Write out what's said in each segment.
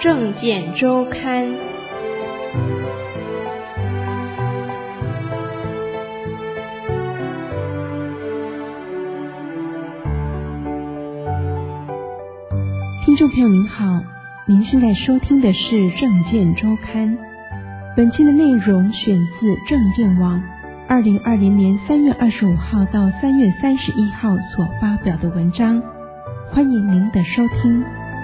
政见周刊。 听众朋友您好，您现在收听的是政见周刊。本期的内容选自政见网2020年3月25号到3月31号所发表的文章，欢迎您的收听。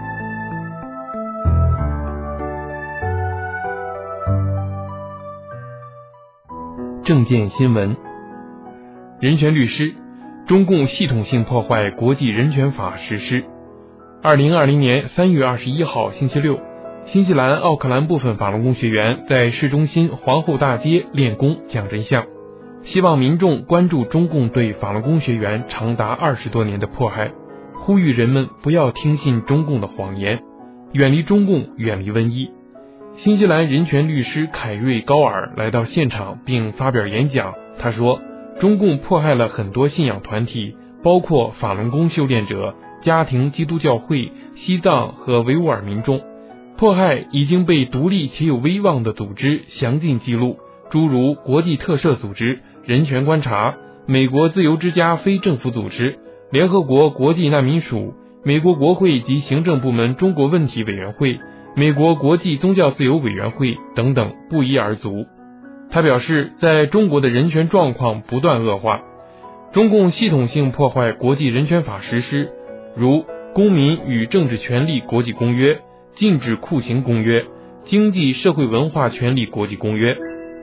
政见新闻，人权律师，中共系统性破坏国际人权法实施。2020年3月21号星期六，新西兰奥克兰部分法轮功学员在市中心皇后大街练功讲真相，希望民众关注中共对法轮功学员长达20多年的迫害，呼吁人们不要听信中共的谎言，远离中共，远离瘟疫。新西兰人权律师凯瑞高尔来到现场并发表演讲，他说，中共迫害了很多信仰团体，包括法轮功修炼者、家庭基督教会、西藏和维吾尔民众，迫害已经被独立且有威望的组织详尽记录，诸如国际特赦组织、人权观察、美国自由之家非政府组织、联合国国际难民署、美国国会及行政部门中国问题委员会、美国国际宗教自由委员会等等，不一而足。他表示，在中国的人权状况不断恶化，中共系统性破坏国际人权法实施，如《公民与政治权利国际公约》、《禁止酷刑公约》、《经济社会文化权利国际公约》。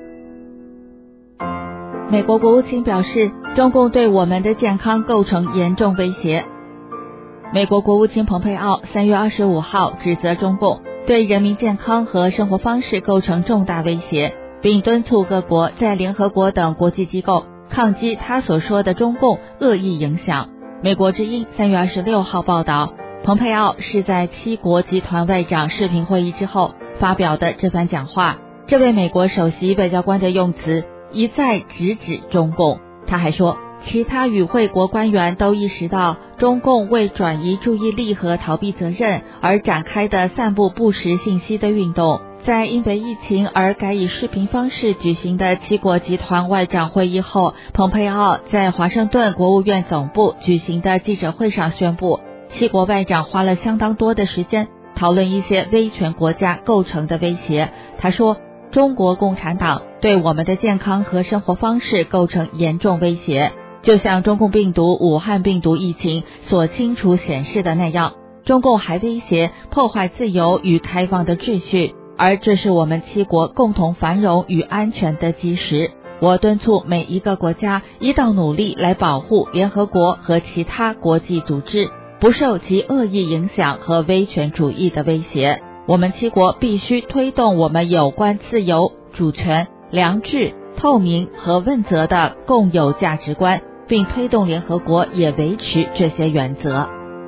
美国国务卿表示，中共对我们的健康构成严重威胁。美国国务卿蓬佩奥3月25号指责中共对人民健康和生活方式构成重大威胁，并敦促各国在联合国等国际机构抗击他所说的中共恶意影响。美国之音3月26号报道，蓬佩奥是在7国集团外长视频会议之后发表的这番讲话。这位美国首席外交官的用词一再直指中共。他还说，其他与会国官员都意识到，中共为转移注意力和逃避责任而展开的散布不实信息的运动，在因为疫情而改以视频方式举行的7国集团外长会议后，蓬佩奥在华盛顿国务院总部举行的记者会上宣布，7国外长花了相当多的时间讨论一些威权国家构成的威胁。他说，中国共产党对我们的健康和生活方式构成严重威胁，就像中共病毒武汉病毒疫情所清楚显示的那样，中共还威胁破坏自由与开放的秩序，而这是我们7国共同繁荣与安全的基石。我敦促每一个国家一道努力来保护联合国和其他国际组织不受其恶意影响和威权主义的威胁。我们7国必须推动我们有关自由、主权、良知、透明和问责的共有价值观，并推动联合国也维持这些原则。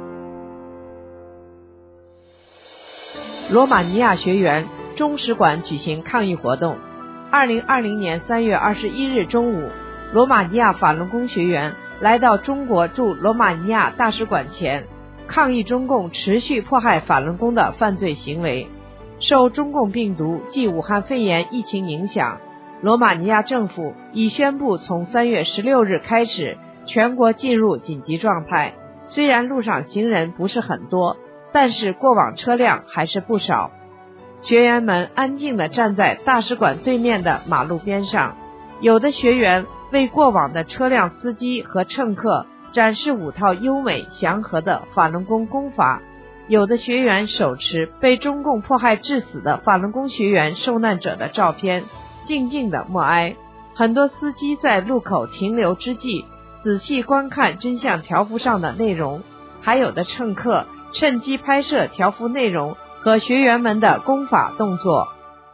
罗马尼亚学员中使馆举行抗议活动。2020年3月21日中午，罗马尼亚法轮功学员来到中国驻罗马尼亚大使馆前，抗议中共持续迫害法轮功的犯罪行为。受中共病毒暨武汉肺炎疫情影响，罗马尼亚政府已宣布从3月16日开始全国进入紧急状态。虽然路上行人不是很多，但是过往车辆还是不少。学员们安静地站在大使馆对面的马路边上，有的学员为过往的车辆司机和乘客展示5套优美祥和的法轮功功法，有的学员手持被中共迫害致死的法轮功学员受难者的照片，静静地默哀。很多司机在路口停留之际仔细观看真相条幅上的内容，还有的乘客趁机拍摄条幅内容和学员们的功法动作。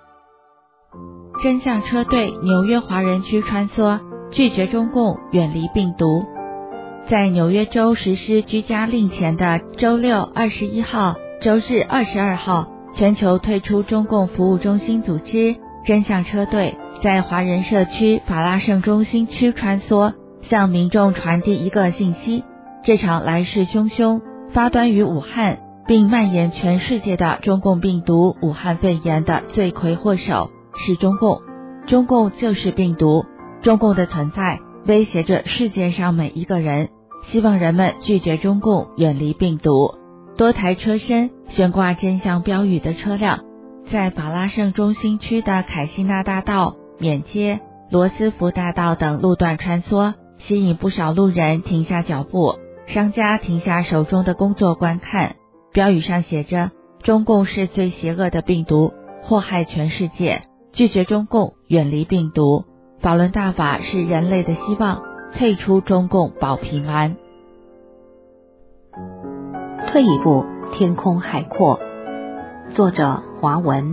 真相车队纽约华人区穿梭，拒绝中共，远离病毒。在纽约州实施居家令前的周六21号、周日22号，全球退出中共服务中心组织，真相车队在华人社区法拉盛中心区穿梭，向民众传递一个信息：这场来势汹汹、发端于武汉、 并蔓延全世界的中共病毒武汉肺炎的罪魁祸首是中共。中共就是病毒，中共的存在威胁着世界上每一个人，希望人们拒绝中共，远离病毒。多台车身悬挂真相标语的车辆在法拉盛中心区的凯西纳大道、缅街、罗斯福大道等路段穿梭，吸引不少路人停下脚步，商家停下手中的工作观看。标语上写着：中共是最邪恶的病毒，祸害全世界，拒绝中共，远离病毒。法轮大法是人类的希望，退出中共保平安。 退一步，天空海阔。作者华文。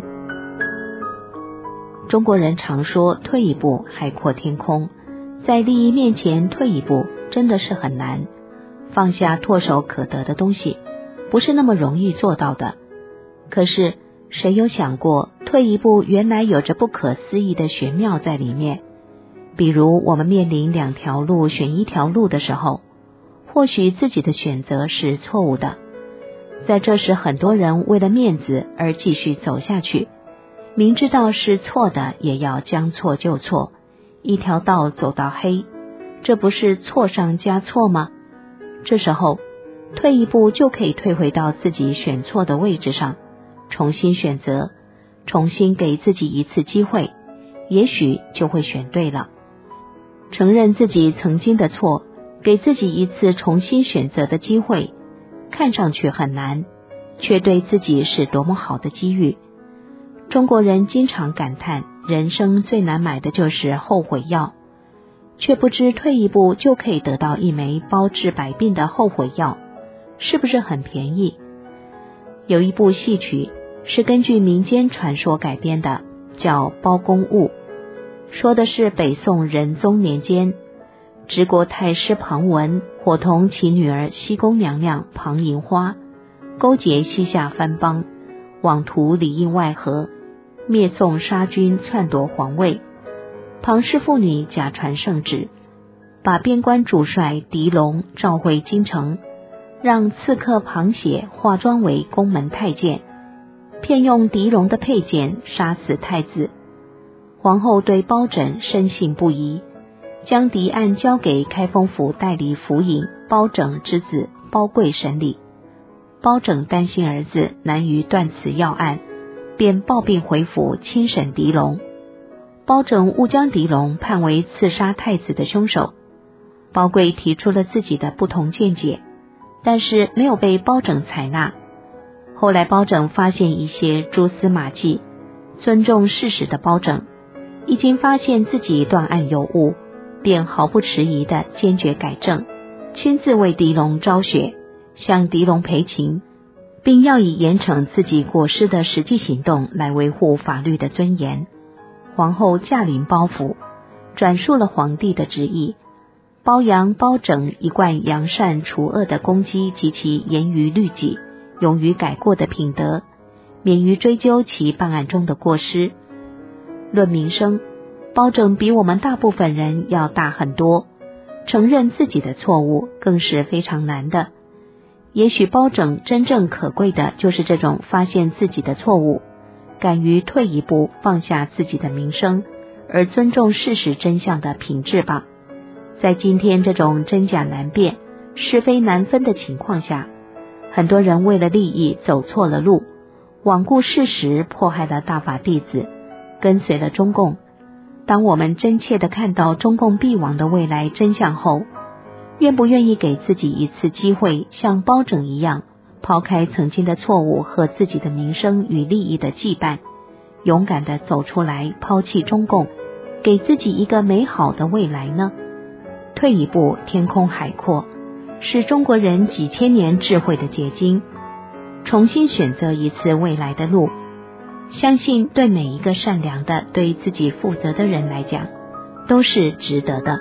中国人常说退一步海阔天空，在利益面前退一步真的是很难，放下唾手可得的东西不是那么容易做到的。可是谁有想过退一步原来有着不可思议的玄妙在里面。比如我们面临两条路选一条路的时候，或许自己的选择是错误的，在这时很多人为了面子而继续走下去，明知道是错的也要将错就错，一条道走到黑，这不是错上加错吗？这时候退一步就可以退回到自己选错的位置上，重新选择，重新给自己一次机会，也许就会选对了。承认自己曾经的错，给自己一次重新选择的机会，看上去很难，却对自己是多么好的机遇。中国人经常感叹人生最难买的就是后悔药，却不知退一步就可以得到一枚包治百病的后悔药，是不是很便宜？有一部戏曲是根据民间传说改编的，叫《包公误》，说的是北宋仁宗年间，直国太师庞文伙同其女儿西宫娘娘庞银花，勾结西夏藩邦，妄图里应外合，灭宋杀君，篡夺皇位。庞氏妇女假传圣旨，把边关主帅狄龙召回京城，让刺客庞写化妆为宫门太监，骗用狄龙的佩剑杀死太子。皇后对包拯深信不疑，将敌案交给开封府代理府尹包拯之子包贵审理。包拯担心儿子难于断此要案，便抱病回府亲审狄龙。包拯误将狄龙判为刺杀太子的凶手。包贵提出了自己的不同见解，但是没有被包拯采纳。后来包拯发现一些蛛丝马迹，尊重事实的包拯一经发现自己断案有误，便毫不迟疑地坚决改正，亲自为狄龙昭雪，向狄龙赔情，并要以严惩自己过失的实际行动来维护法律的尊严。皇后驾临包府，转述了皇帝的旨意，褒扬包拯一贯扬善除恶的功绩及其严于律己、勇于改过的品德，免于追究其办案中的过失。论名声，包拯比我们大部分人要大很多，承认自己的错误更是非常难的。也许包拯真正可贵的就是这种发现自己的错误，敢于退一步放下自己的名声，而尊重事实真相的品质吧。在今天这种真假难辨、是非难分的情况下，很多人为了利益走错了路，罔顾事实，迫害了大法弟子，跟随了中共。当我们真切地看到中共必亡的未来真相后，愿不愿意给自己一次机会，像包拯一样，抛开曾经的错误和自己的名声与利益的羁绊，勇敢地走出来，抛弃中共，给自己一个美好的未来呢？退一步，天空海阔，是中国人几千年智慧的结晶。重新选择一次未来的路，相信对每一个善良的、对自己负责的人来讲，都是值得的。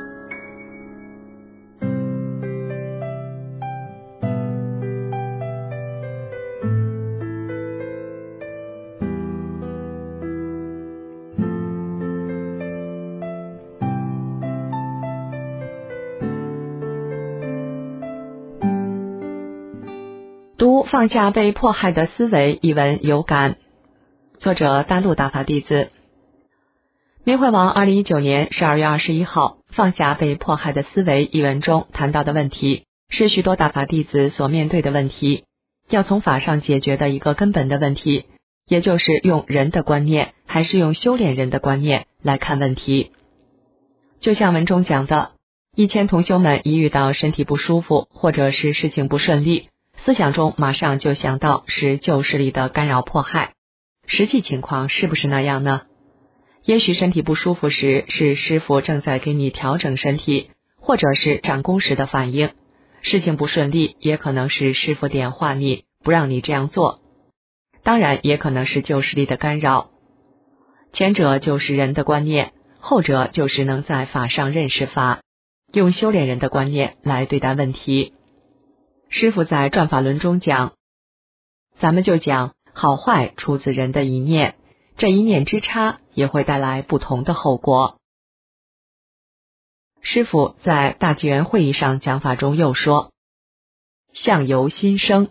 读读放下被迫害的思维一文有感。作者大陆大法弟子。明慧网2019年12月21号放下被迫害的思维一文中谈到的问题，是许多大法弟子所面对的问题，要从法上解决的一个根本的问题，也就是用人的观念还是用修炼人的观念来看问题。就像文中讲的，以前同修们一遇到身体不舒服或者是事情不顺利，思想中马上就想到是旧势力的干扰迫害，实际情况是不是那样呢？也许身体不舒服时是师父正在给你调整身体，或者是长功时的反应，事情不顺利也可能是师父点化你，不让你这样做，当然也可能是旧势力的干扰。前者就是人的观念，后者就是能在法上认识法，用修炼人的观念来对待问题。师父在转法轮中讲，咱们就讲好坏出自人的一念，这一念之差也会带来不同的后果。师父在大纪元会议上讲法中又说，相由心生。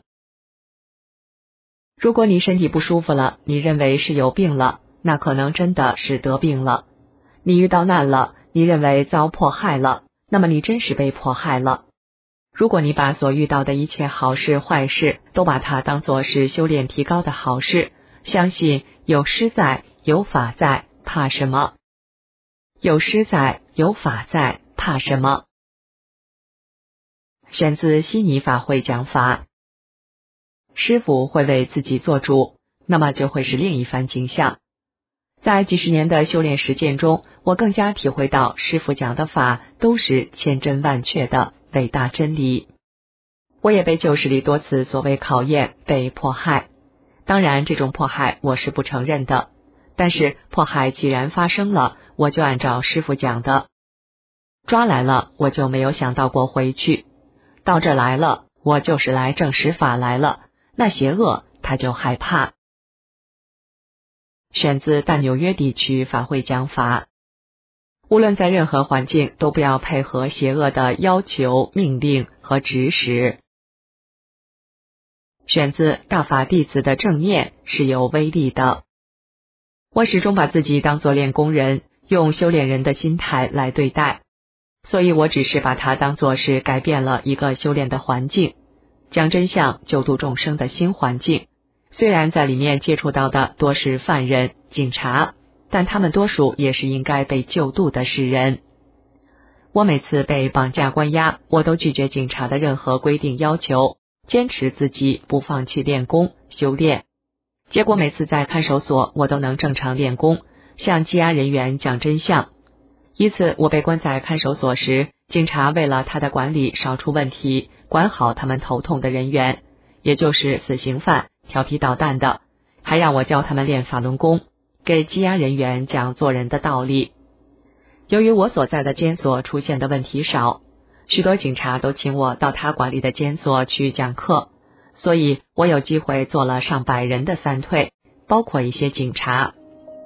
如果你身体不舒服了，你认为是有病了，那可能真的是得病了。你遇到难了，你认为遭迫害了，那么你真是被迫害了。如果你把所遇到的一切好事坏事都把它当作是修炼提高的好事，相信有师在，有法在，怕什么？有师在，有法在，怕什么？选自悉尼法会讲法。师父会为自己做主，那么就会是另一番景象。在几十年的修炼实践中，我更加体会到师父讲的法都是千真万确的伟大真理。我也被旧势力多次所谓考验，被迫害。当然这种迫害我是不承认的，但是迫害既然发生了，我就按照师父讲的，抓来了我就没有想到过回去，到这来了我就是来证实法来了，那邪恶他就害怕。选自大纽约地区法会讲法。无论在任何环境都不要配合邪恶的要求、命令和指使。选自大法弟子的正念是有威力的。我始终把自己当作练功人，用修炼人的心态来对待，所以我只是把它当作是改变了一个修炼的环境，讲真相救度众生的新环境。虽然在里面接触到的多是犯人、警察，但他们多数也是应该被救度的世人。我每次被绑架关押，我都拒绝警察的任何规定要求，坚持自己不放弃练功修炼。结果每次在看守所，我都能正常练功，向羁押人员讲真相。一次我被关在看守所时，警察为了他的管理少出问题，管好他们头痛的人员，也就是死刑犯、调皮捣蛋的，还让我教他们练法轮功，给羁押人员讲做人的道理。由于我所在的监所出现的问题少，许多警察都请我到他管理的监所去讲课，所以我有机会做了上百人的三退，包括一些警察。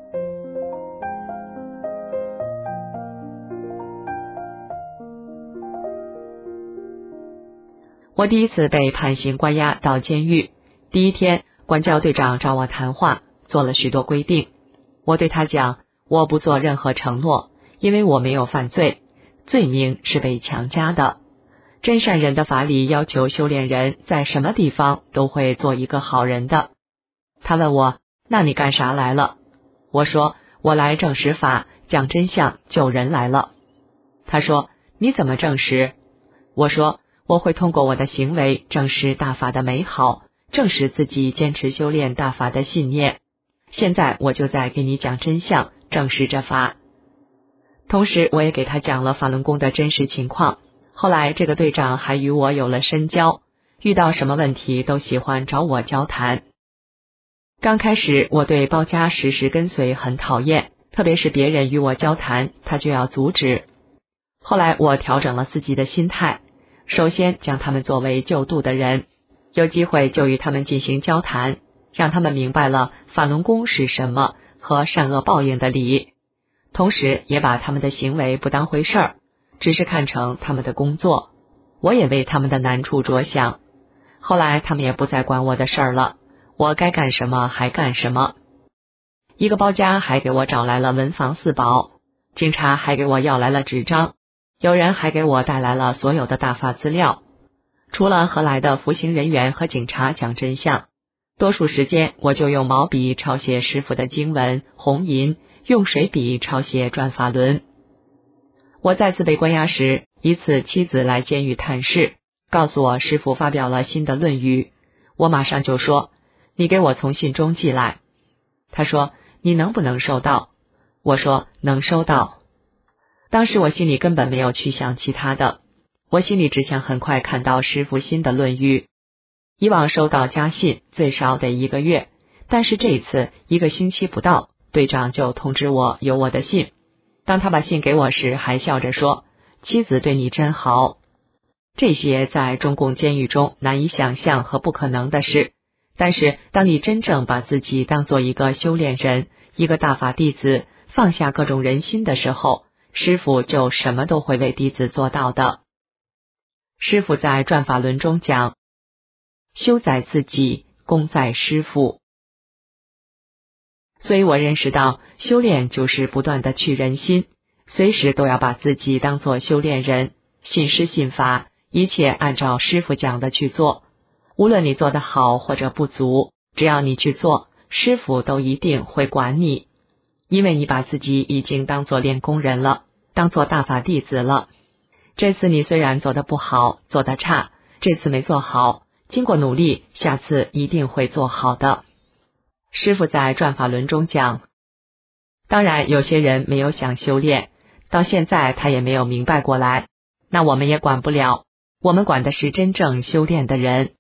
我第一次被判刑关押到监狱，第一天管教队长找我谈话，做了许多规定。我对他讲，我不做任何承诺，因为我没有犯罪，罪名是被强加的。真善人的法理要求修炼人在什么地方都会做一个好人的。他问我，那你干啥来了？我说，我来证实法，讲真相，救人来了。他说，你怎么证实？我说，我会通过我的行为证实大法的美好，证实自己坚持修炼大法的信念。现在我就在给你讲真相，证实这法。同时我也给他讲了法轮功的真实情况。后来这个队长还与我有了深交，遇到什么问题都喜欢找我交谈。刚开始我对包家时时跟随很讨厌，特别是别人与我交谈，他就要阻止。后来我调整了自己的心态，首先将他们作为救度的人，有机会就与他们进行交谈，让他们明白了法轮功是什么和善恶报应的理，同时也把他们的行为不当回事儿，只是看成他们的工作。我也为他们的难处着想。 后来他们也不再管我的事儿了，我该干什么还干什么。一个包家还给我找来了文房四宝，警察还给我要来了纸张，有人还给我带来了所有的大法资料。除了和来的服刑人员和警察讲真相，多数时间我就用毛笔抄写师父的经文红银，用水笔抄写转法轮。我再次被关押时，一次妻子来监狱探视，告诉我师父发表了新的论语，我马上就说，你给我从信中寄来。他说，你能不能收到？我说，能收到。当时我心里根本没有去想其他的，我心里只想很快看到师父新的论语。以往收到家信最少得1个月，但是这一次1个星期不到，队长就通知我有我的信。当他把信给我时，还笑着说，妻子对你真好。这些在中共监狱中难以想象和不可能的事，但是当你真正把自己当做一个修炼人，一个大法弟子，放下各种人心的时候，师父就什么都会为弟子做到的。师父在转法轮中讲，修在自己，功在师父。所以我认识到，修炼就是不断的去人心，随时都要把自己当作修炼人，信师信法，一切按照师父讲的去做。无论你做得好或者不足，只要你去做，师父都一定会管你，因为你把自己已经当作练功人了，当作大法弟子了。这次你虽然做得不好，做得差，这次没做好，经过努力，下次一定会做好的。师父在转法轮中讲，当然有些人没有想修炼，到现在他也没有明白过来，那我们也管不了，我们管的是真正修炼的人。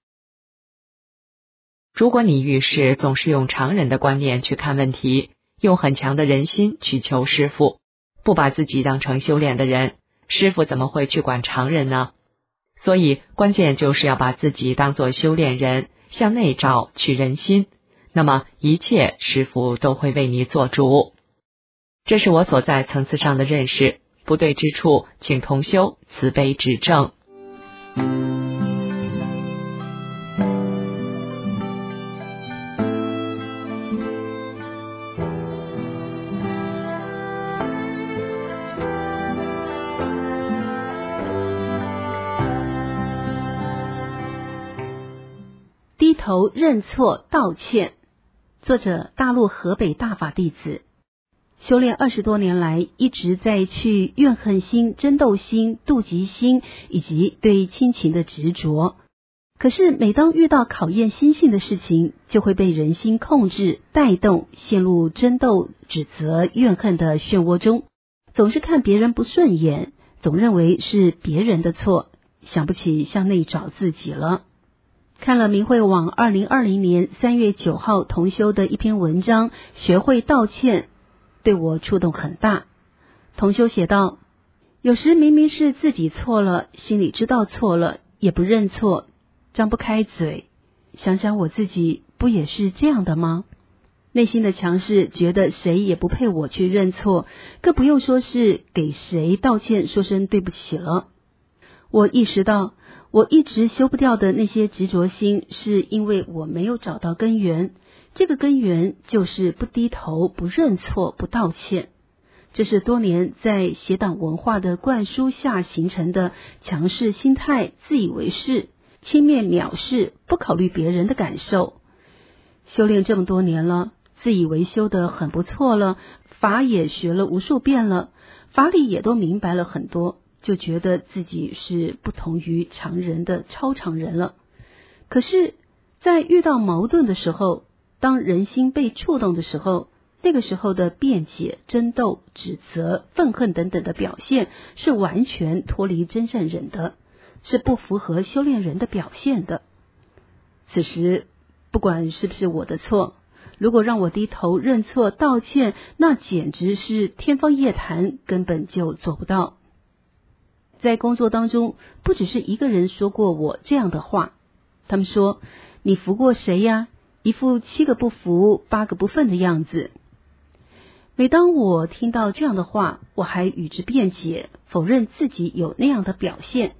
如果你遇事总是用常人的观念去看问题，用很强的人心去求师父，不把自己当成修炼的人，师父怎么会去管常人呢？所以关键就是要把自己当作修炼人，向内照去人心，那么一切师父都会为你做主。这是我所在层次上的认识，不对之处请同修慈悲指正。 低头认错道歉，作者大陆河北大法弟子，修炼20多年来，一直在去怨恨心、争斗心、妒忌心以及对亲情的执着。可是每当遇到考验心性的事情，就会被人心控制、带动，陷入争斗、指责、怨恨的漩涡中，总是看别人不顺眼，总认为是别人的错，想不起向内找自己了。看了明慧网2020年3月9号同修的一篇文章，学会道歉，对我触动很大。同修写道，有时明明是自己错了，心里知道错了，也不认错，张不开嘴。想想我自己不也是这样的吗？内心的强势，觉得谁也不配我去认错，更不用说是给谁道歉说声对不起了。我意识到我一直修不掉的那些执着心，是因为我没有找到根源，这个根源就是不低头、不认错、不道歉。这是多年在邪党文化的灌输下形成的强势心态，自以为是，轻蔑藐视，不考虑别人的感受。修炼这么多年了，自以为修得很不错了，法也学了无数遍了，法理也都明白了很多，就觉得自己是不同于常人的超常人了。可是在遇到矛盾的时候，当人心被触动的时候，那个时候的辩解、争斗、指责、愤恨等等的表现，是完全脱离真正人的，是不符合修炼人的表现的。此时不管是不是我的错，如果让我低头认错道歉，那简直是天方夜谭，根本就做不到。在工作当中，不只是一个人说过我这样的话，他们说，你服过谁呀？一副7个不服8个不忿的样子。每当我听到这样的话，我还与之辩解，否认自己有那样的表现，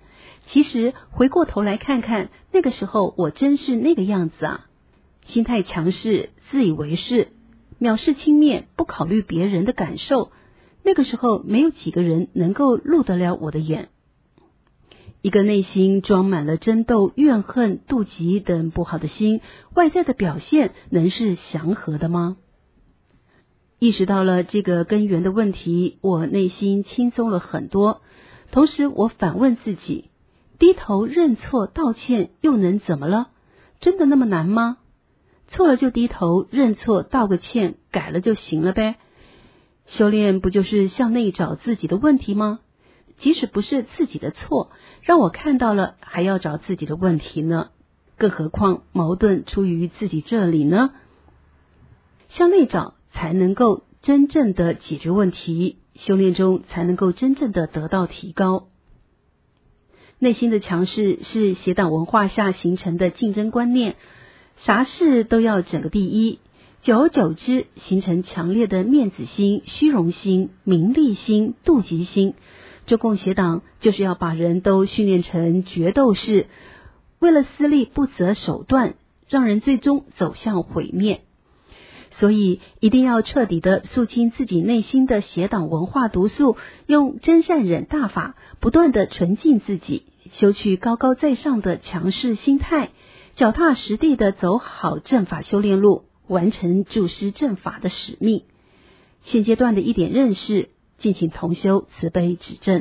其实回过头来看看，那个时候我真是那个样子啊，心态强势，自以为是，藐视轻蔑，不考虑别人的感受。那个时候没有几个人能够入得了我的眼。一个内心装满了争斗、怨恨、妒忌等不好的心，外在的表现能是祥和的吗？意识到了这个根源的问题，我内心轻松了很多。同时我反问自己，低头认错道歉又能怎么了？真的那么难吗？错了就低头认错道个歉，改了就行了呗。修炼不就是向内找自己的问题吗？即使不是自己的错，让我看到了还要找自己的问题呢，更何况矛盾出于自己这里呢？向内找才能够真正的解决问题，修炼中才能够真正的得到提高。内心的强势是邪党文化下形成的竞争观念，啥事都要整个第一，久而久之形成强烈的面子心、虚荣心、名利心、妒忌心。中共邪党就是要把人都训练成决斗士，为了私利不择手段，让人最终走向毁灭。所以一定要彻底的肃清自己内心的邪党文化毒素，用真善忍大法不断的纯净自己，修去高高在上的强势心态，脚踏实地的走好正法修炼路，完成注师正法的使命。现阶段的一点认识，敬请同修慈悲指正。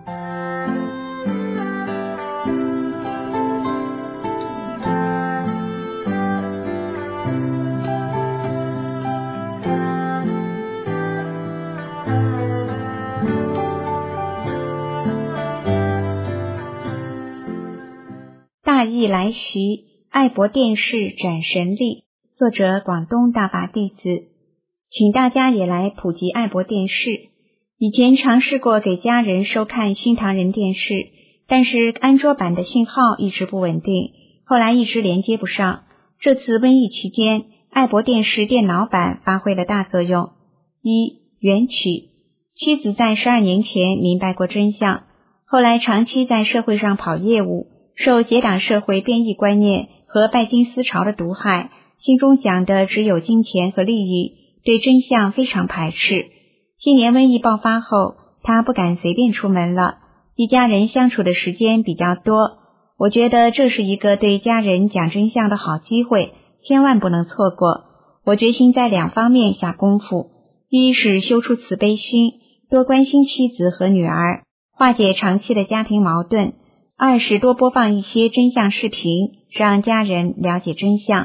大义来袭，爱博电视展神力。作者广东大法弟子，请大家也来普及爱博电视。以前尝试过给家人收看新唐人电视，但是安卓版的信号一直不稳定，后来一直连接不上。这次瘟疫期间，爱博电视电脑版发挥了大作用。一、缘起。妻子在12年前明白过真相，后来长期在社会上跑业务，受结党社会变异观念和拜金思潮的毒害，心中想的只有金钱和利益，对真相非常排斥。今年瘟疫爆发后，他不敢随便出门了，一家人相处的时间比较多。我觉得这是一个对家人讲真相的好机会，千万不能错过。我决心在2方面下功夫，一是修出慈悲心，多关心妻子和女儿，化解长期的家庭矛盾；二是多播放一些真相视频，让家人了解真相。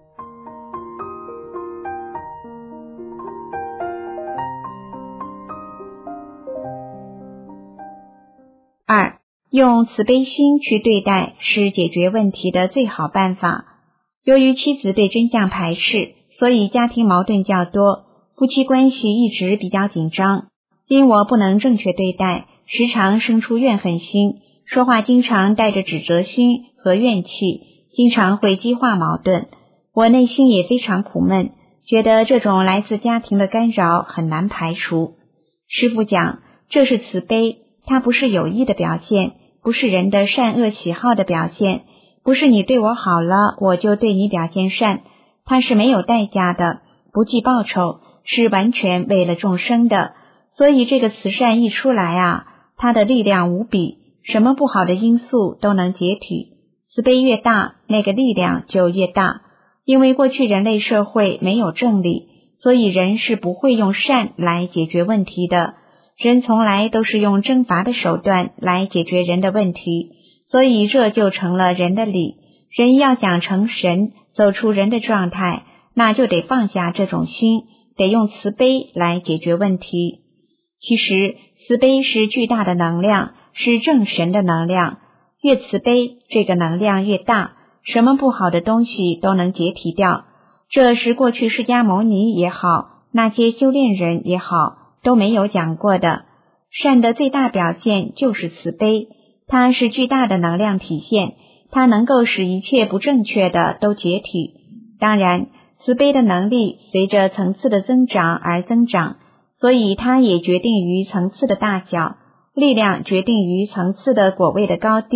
二、用慈悲心去对待是解决问题的最好办法。由于妻子对真相排斥，所以家庭矛盾较多，夫妻关系一直比较紧张。因我不能正确对待，时常生出怨恨心，说话经常带着指责心和怨气，经常会激化矛盾。我内心也非常苦闷，觉得这种来自家庭的干扰很难排除。师父讲，这是慈悲，它不是有意的表现，不是人的善恶喜好的表现，不是你对我好了，我就对你表现善，它是没有代价的，不计报酬，是完全为了众生的。所以这个慈善一出来啊，它的力量无比，什么不好的因素都能解体。慈悲越大，那个力量就越大。因为过去人类社会没有正理，所以人是不会用善来解决问题的。人从来都是用征伐的手段来解决人的问题，所以这就成了人的理。人要想成神，走出人的状态，那就得放下这种心，得用慈悲来解决问题。其实慈悲是巨大的能量，是正神的能量，越慈悲，这个能量越大，什么不好的东西都能解体掉。这是过去释迦牟尼也好，那些修炼人也好，都没有讲过的。善的最大表现就是慈悲，它是巨大的能量体现，它能够使一切不正确的都解体。当然，慈悲的能力随着层次的增长而增长，所以它也决定于层次的大小，力量决定于层次的果位的高低。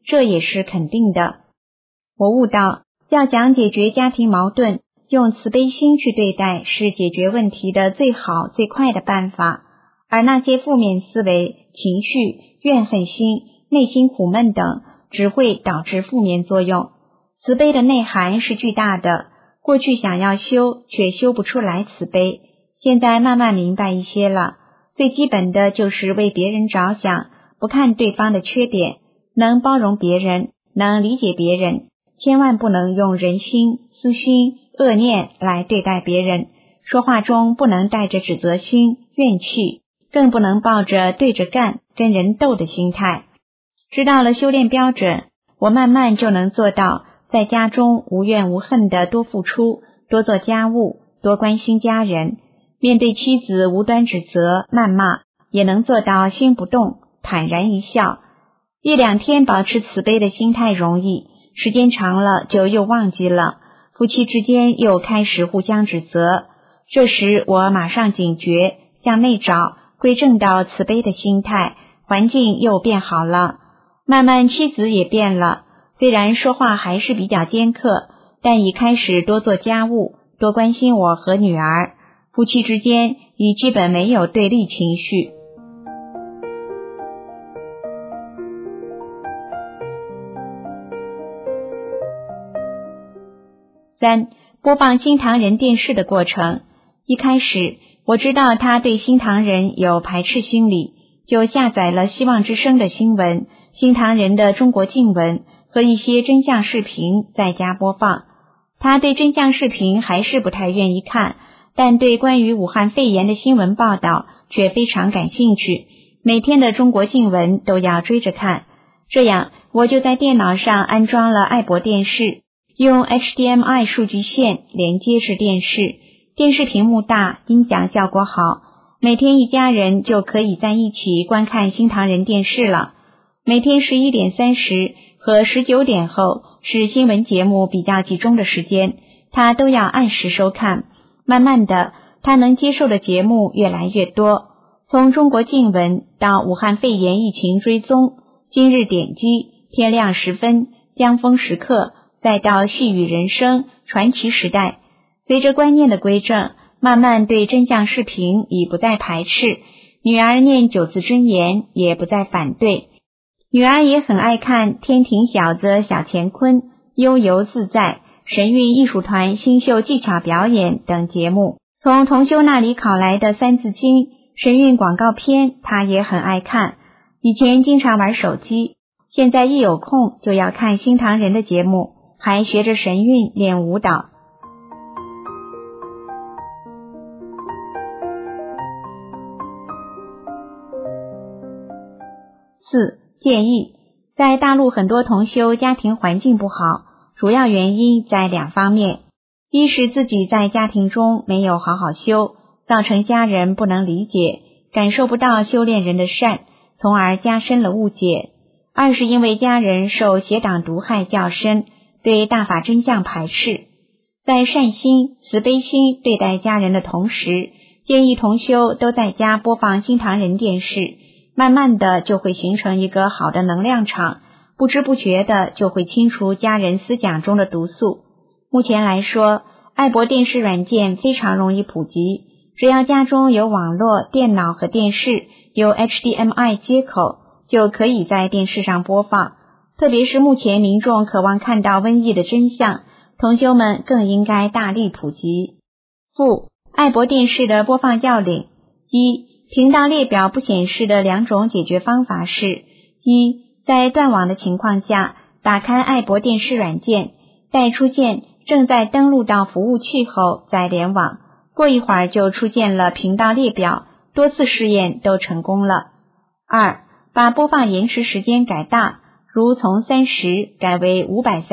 这也是肯定的。我悟到，要讲解决家庭矛盾，用慈悲心去对待是解决问题的最好最快的办法，而那些负面思维、情绪、怨恨心、内心苦闷等只会导致负面作用。慈悲的内涵是巨大的，过去想要修却修不出来慈悲，现在慢慢明白一些了。最基本的就是为别人着想，不看对方的缺点，能包容别人，能理解别人，千万不能用人心、私心、恶念来对待别人，说话中不能带着指责心、怨气，更不能抱着对着干、跟人斗的心态。知道了修炼标准，我慢慢就能做到在家中无怨无恨的多付出，多做家务，多关心家人，面对妻子无端指责、谩骂，也能做到心不动，坦然一笑。一两天保持慈悲的心态容易，时间长了就又忘记了，夫妻之间又开始互相指责。这时我马上警觉，向内找，归正到慈悲的心态，环境又变好了。慢慢妻子也变了，虽然说话还是比较尖刻，但已开始多做家务，多关心我和女儿，夫妻之间已基本没有对立情绪。3. 播放新唐人电视的过程。一开始我知道他对新唐人有排斥心理，就下载了希望之声的新闻、新唐人的中国静文和一些真相视频在家播放。他对真相视频还是不太愿意看，但对关于武汉肺炎的新闻报道却非常感兴趣，每天的中国静文都要追着看。这样我就在电脑上安装了爱博电视，用 HDMI 数据线连接至电视，电视屏幕大，音响效果好，每天一家人就可以在一起观看新唐人电视了。每天11点30和19点后是新闻节目比较集中的时间，他都要按时收看。慢慢的，他能接受的节目越来越多，从中国静文到武汉肺炎疫情追踪、今日点击、天亮时分、江风时刻，再到细语人生、传奇时代。随着观念的归正，慢慢对真相视频已不再排斥，女儿念9字真言也不再反对。女儿也很爱看天庭小子小乾坤、悠游自在、神韵艺术团新秀技巧表演等节目。从同修那里考来的三字经、神韵广告片她也很爱看。以前经常玩手机，现在一有空就要看新唐人的节目，还学着神韵练舞蹈。4. 建议，在大陆很多同修家庭环境不好，主要原因在2方面。一是自己在家庭中没有好好修，造成家人不能理解，感受不到修炼人的善，从而加深了误解。二是因为家人受邪党毒害较深，对大法真相排斥。在善心、慈悲心对待家人的同时，建议同修都在家播放新唐人电视，慢慢的就会形成一个好的能量场，不知不觉的就会清除家人思想中的毒素。目前来说，爱博电视软件非常容易普及，只要家中有网络、电脑和电视，有 HDMI 接口，就可以在电视上播放。特别是目前民众渴望看到瘟疫的真相，同修们更应该大力普及。附爱博电视的播放要领：一、频道列表不显示的2种解决方法是：一、在断网的情况下，打开爱博电视软件，待出现正在登录到服务器后再联网，过一会儿就出现了频道列表，多次试验都成功了。2、把播放延迟时间改大，如从30改为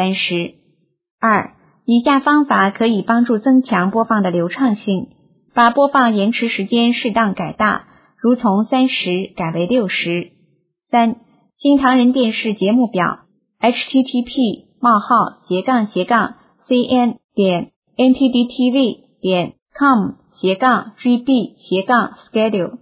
530。2、以下方法可以帮助增强播放的流畅性：把播放延迟时间适当改大，如从30改为60。3、新唐人电视节目表 http://cn.ntdtv.com/gb/schedule。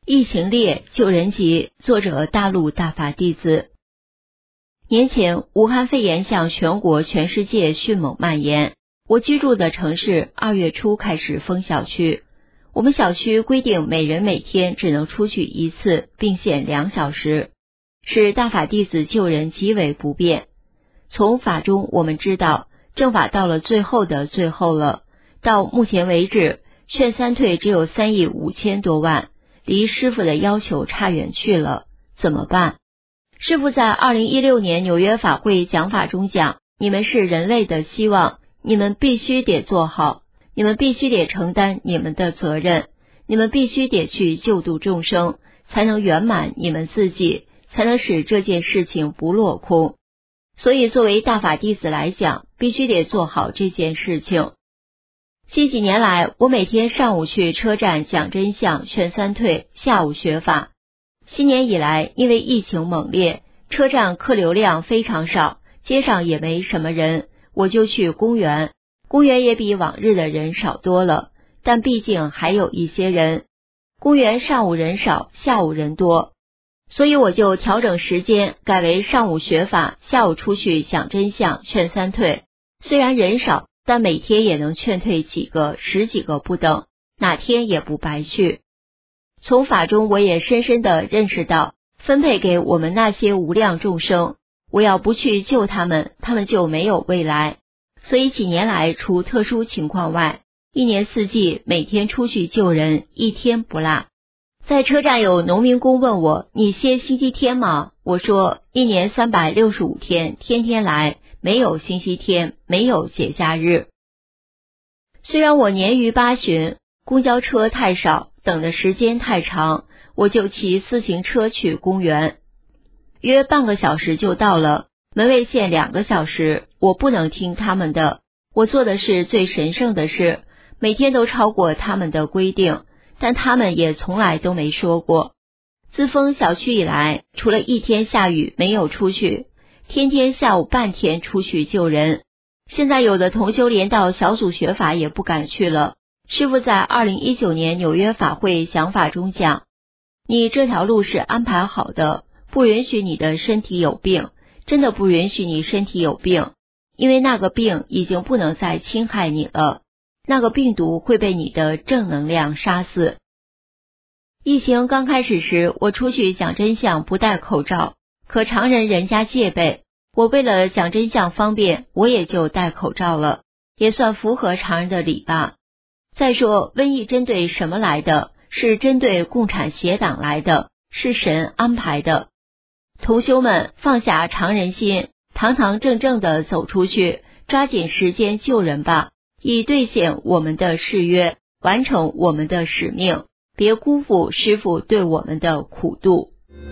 疫情烈，救人急。作者大陆大法弟子。年前，武汉肺炎向全国全世界迅猛蔓延。我居住的城市2月初开始封小区，我们小区规定每人每天只能出去1次，并限2小时，使大法弟子救人极为不便。从法中我们知道，正法到了最后的最后了，到目前为止，劝三退只有3亿5千多万，离师父的要求差远去了，怎么办？师父在2016年纽约法会讲法中讲，你们是人类的希望，你们必须得做好，你们必须得承担你们的责任，你们必须得去救度众生，才能圆满你们自己，才能使这件事情不落空。所以作为大法弟子来讲，必须得做好这件事情。近几年来，我每天上午去车站讲真相劝三退，下午学法。新年以来，因为疫情猛烈，车站客流量非常少，街上也没什么人，我就去公园。公园也比往日的人少多了，但毕竟还有一些人。公园上午人少，下午人多，所以我就调整时间，改为上午学法，下午出去讲真相劝三退。虽然人少，但每天也能劝退几个、10几个不等，哪天也不白去。从法中我也深深地认识到，分配给我们那些无量众生，我要不去救他们，他们就没有未来。所以几年来，除特殊情况外，一年四季每天出去救人，一天不落。在车站有农民工问我，你歇星期天吗？我说一年365天，天天来，没有星期天，没有节假日。虽然我年逾8旬，公交车太少，等的时间太长，我就骑自行车去公园，约半个小时就到了，门卫限2个小时，我不能听他们的，我做的是最神圣的事，每天都超过他们的规定，但他们也从来都没说过。自封小区以来，除了一天下雨没有出去，天天下午半天出去救人。现在有的同修连到小组学法也不敢去了。师父在2019年纽约法会讲法中讲，你这条路是安排好的，不允许你的身体有病，真的不允许你身体有病，因为那个病已经不能再侵害你了，那个病毒会被你的正能量杀死。疫情刚开始时，我出去讲真相不戴口罩，可常人家戒备，我为了讲真相方便，我也就戴口罩了，也算符合常人的理吧。再说，瘟疫针对什么来的？是针对共产邪党来的，是神安排的。同修们放下常人心，堂堂正正地走出去，抓紧时间救人吧，以兑现我们的誓约，完成我们的使命，别辜负师父对我们的苦度。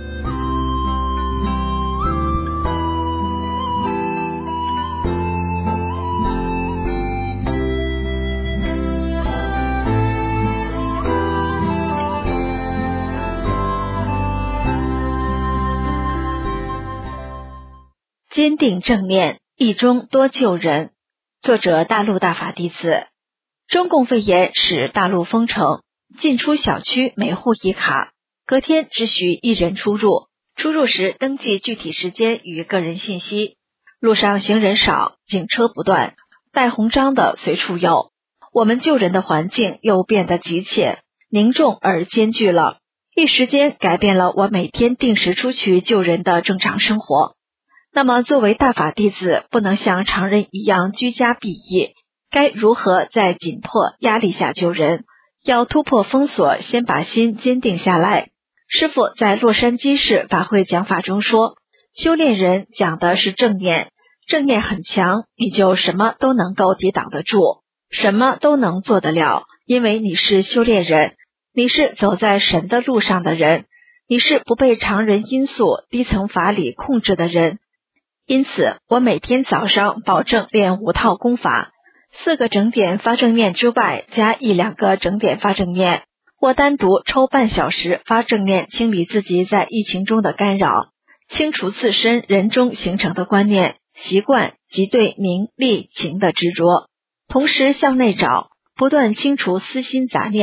坚定正念，一中多救人。作者大陆大法弟子。中共肺炎使大陆封城，进出小区每户一卡，隔天只许1人出入，出入时登记具体时间与个人信息。路上行人少，警车不断，带红章的随处有。我们救人的环境又变得急切、凝重而艰巨了，一时间改变了我每天定时出去救人的正常生活。那么作为大法弟子，不能像常人一样居家避疫，该如何在紧迫压力下救人？要突破封锁，先把心坚定下来。师父在洛杉矶市法会讲法中说，修炼人讲的是正念，正念很强，你就什么都能够抵挡得住，什么都能做得了，因为你是修炼人，你是走在神的路上的人，你是不被常人因素、低层法理控制的人。因此，我每天早上保证练5套功法，4个整点发正念之外，加1-2个整点发正念，或单独抽半小时发正念，清理自己在疫情中的干扰，清除自身人中形成的观念、习惯及对名利情的执着，同时向内找，不断清除私心杂念，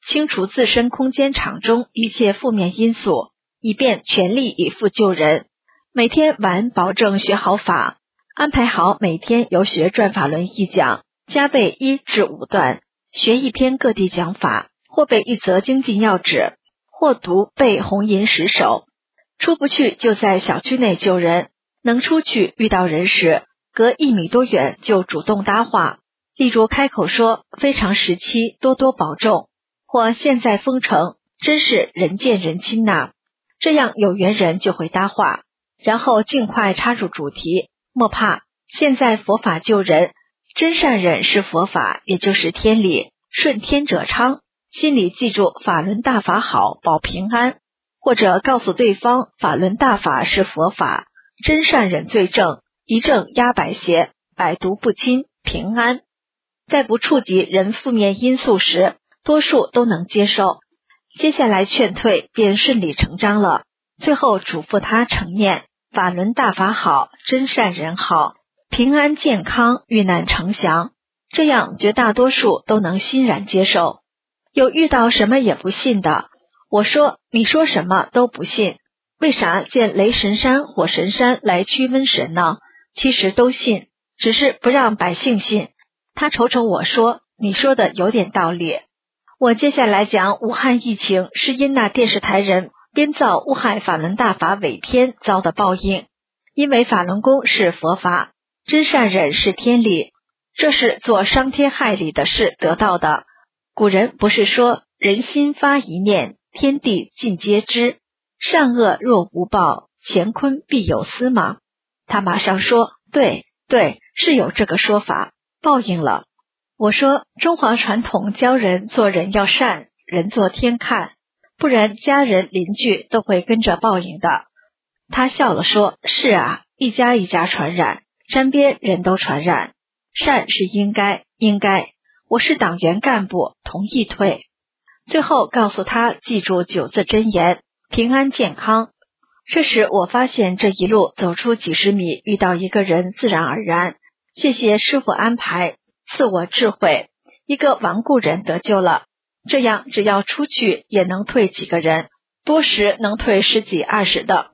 清除自身空间场中一切负面因素，以便全力以赴救人。每天晚保证学好法，安排好每天游学转法轮一讲，加备1至5段，学一篇各地讲法，或背一则经济要旨，或读背红银10首。出不去就在小区内救人，能出去遇到人时，隔1米多远就主动搭话，例如开口说非常时期多多保重，或现在封城真是人见人亲呐，这样有缘人就会搭话，然后尽快插入主题。莫怕，现在佛法救人，真善忍是佛法，也就是天理，顺天者昌，心里记住法轮大法好，保平安，或者告诉对方法轮大法是佛法，真善忍最正，一正压百邪，百毒不侵，平安。在不触及人负面因素时，多数都能接受，接下来劝退便顺理成章了。最后嘱咐他承念法轮大法好，真善人好，平安健康，遇难成祥，这样绝大多数都能欣然接受。有遇到什么也不信的，我说你说什么都不信，为啥见雷神山火神山来驱瘟神呢？其实都信，只是不让百姓信。他瞅瞅我说，你说的有点道理。我接下来讲武汉疫情是因那电视台人编造误害法轮大法伪片遭的报应，因为法轮功是佛法，真善忍是天理，这是做伤天害理的事得到的。古人不是说人心发一念，天地尽皆知，善恶若无报，乾坤必有私吗？他马上说对，是有这个说法，报应了。我说中华传统教人做人要善，人做天看，不然家人邻居都会跟着报应的。他笑了说，是啊，一家一家传染，山边人都传染，善是应该，我是党员干部，同意退。最后告诉他记住9字真言，平安健康。这时我发现这一路走出几十米，遇到一个人自然而然，谢谢师父安排，赐我智慧，一个顽固人得救了。这样只要出去也能退几个人，多时能退10几20的。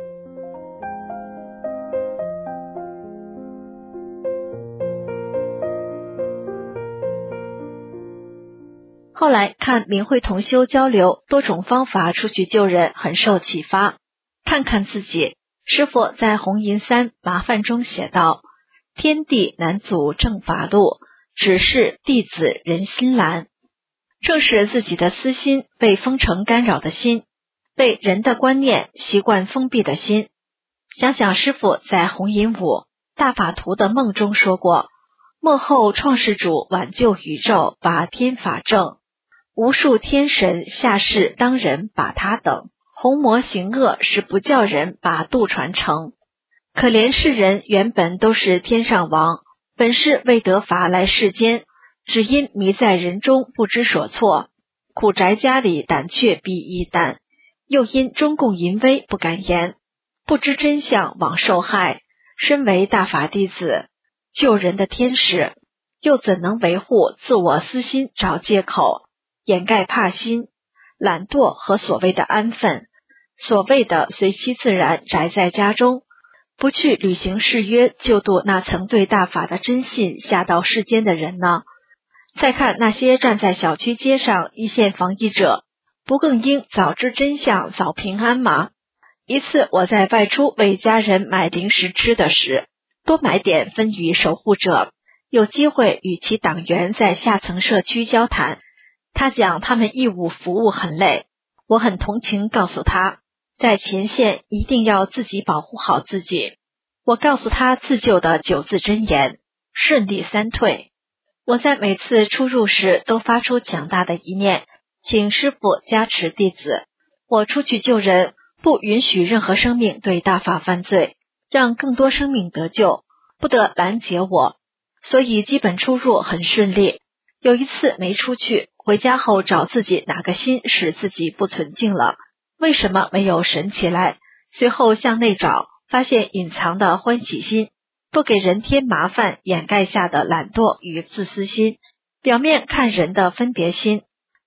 后来看明慧同修交流多种方法出去救人，很受启发。看看自己，师父在红银3麻烦中写道，天地难阻正法路，只是弟子人心懒。正是自己的私心被封城干扰的心，被人的观念习惯封闭的心。想想师父在红银5大法图的梦中说过，末后创世主挽救宇宙，把天法正，无数天神下世当人把他等，红魔行恶是不叫人把道传承。可怜世人原本都是天上王，本是为得法来世间，只因迷在人中不知所措，苦宅家里胆怯必易胆，又因中共淫威不敢言，不知真相枉受害。身为大法弟子，救人的天使，又怎能维护自我私心找借口，掩盖怕心、懒惰和所谓的安分，所谓的随其自然宅在家中，不去履行誓约救度那曾对大法的真信下到世间的人呢？再看那些站在小区街上一线防疫者，不更应早知真相早平安吗？一次我在外出为家人买零食吃的时，多买点分与守护者，有机会与其党员在下层社区交谈。他讲他们义务服务很累，我很同情，告诉他在前线一定要自己保护好自己。我告诉他自救的9字真言，顺利3退。我在每次出入时都发出强大的一念，请师父加持弟子，我出去救人，不允许任何生命对大法犯罪，让更多生命得救，不得拦截我。所以基本出入很顺利。有一次没出去，回家后找自己哪个心使自己不纯净了，为什么没有神起来？随后向内找，发现隐藏的欢喜心，不给人添麻烦掩盖下的懒惰与自私心，表面看人的分别心，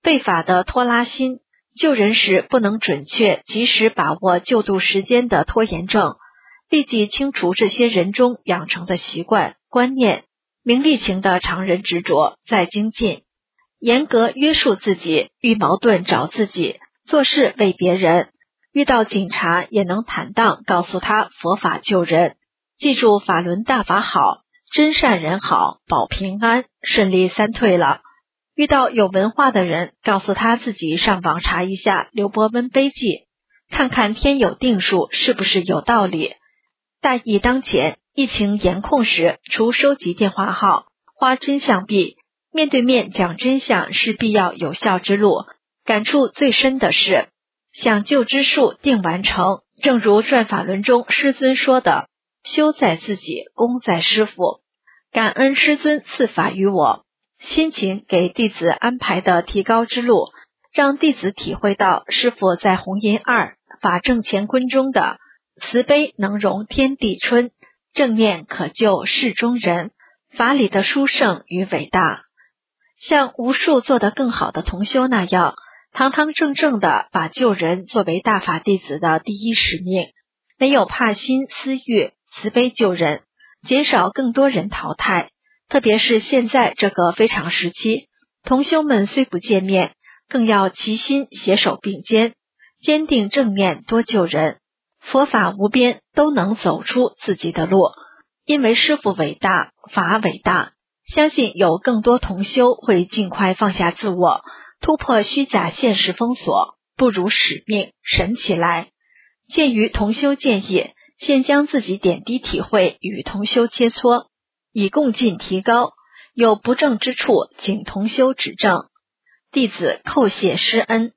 被法的拖拉心，救人时不能准确及时把握救度时间的拖延症，立即清除这些人中养成的习惯、观念、名利情的常人执着，再精进，严格约束自己，遇矛盾找自己，做事为别人，遇到警察也能坦荡告诉他佛法救人，记住法轮大法好，真善人好，保平安，顺利三退了。遇到有文化的人，告诉他自己上网查一下刘伯温碑记，看看天有定数是不是有道理。大疫当前，疫情严控时，除收集电话号、花真相币，面对面讲真相是必要有效之路。感触最深的是，想救之术定完成，正如转法轮中师尊说的，修在自己，功在师父。感恩师尊赐法于我，辛勤给弟子安排的提高之路，让弟子体会到师父在弘音二法正乾坤中的慈悲能容天地春，正念可救世中人，法理的殊胜与伟大。像无数做得更好的同修那样，堂堂正正地把救人作为大法弟子的第一使命，没有怕心私欲，慈悲救人，减少更多人淘汰。特别是现在这个非常时期，同修们虽不见面，更要齐心携手并肩，坚定正念，多救人。佛法无边，都能走出自己的路。因为师父伟大，法伟大，相信有更多同修会尽快放下自我，突破虚假现实封锁，不辱使命，神起来。鉴于同修建议，现将自己点滴体会与同修切磋，以共进提高，有不正之处，请同修指正。弟子叩谢师恩。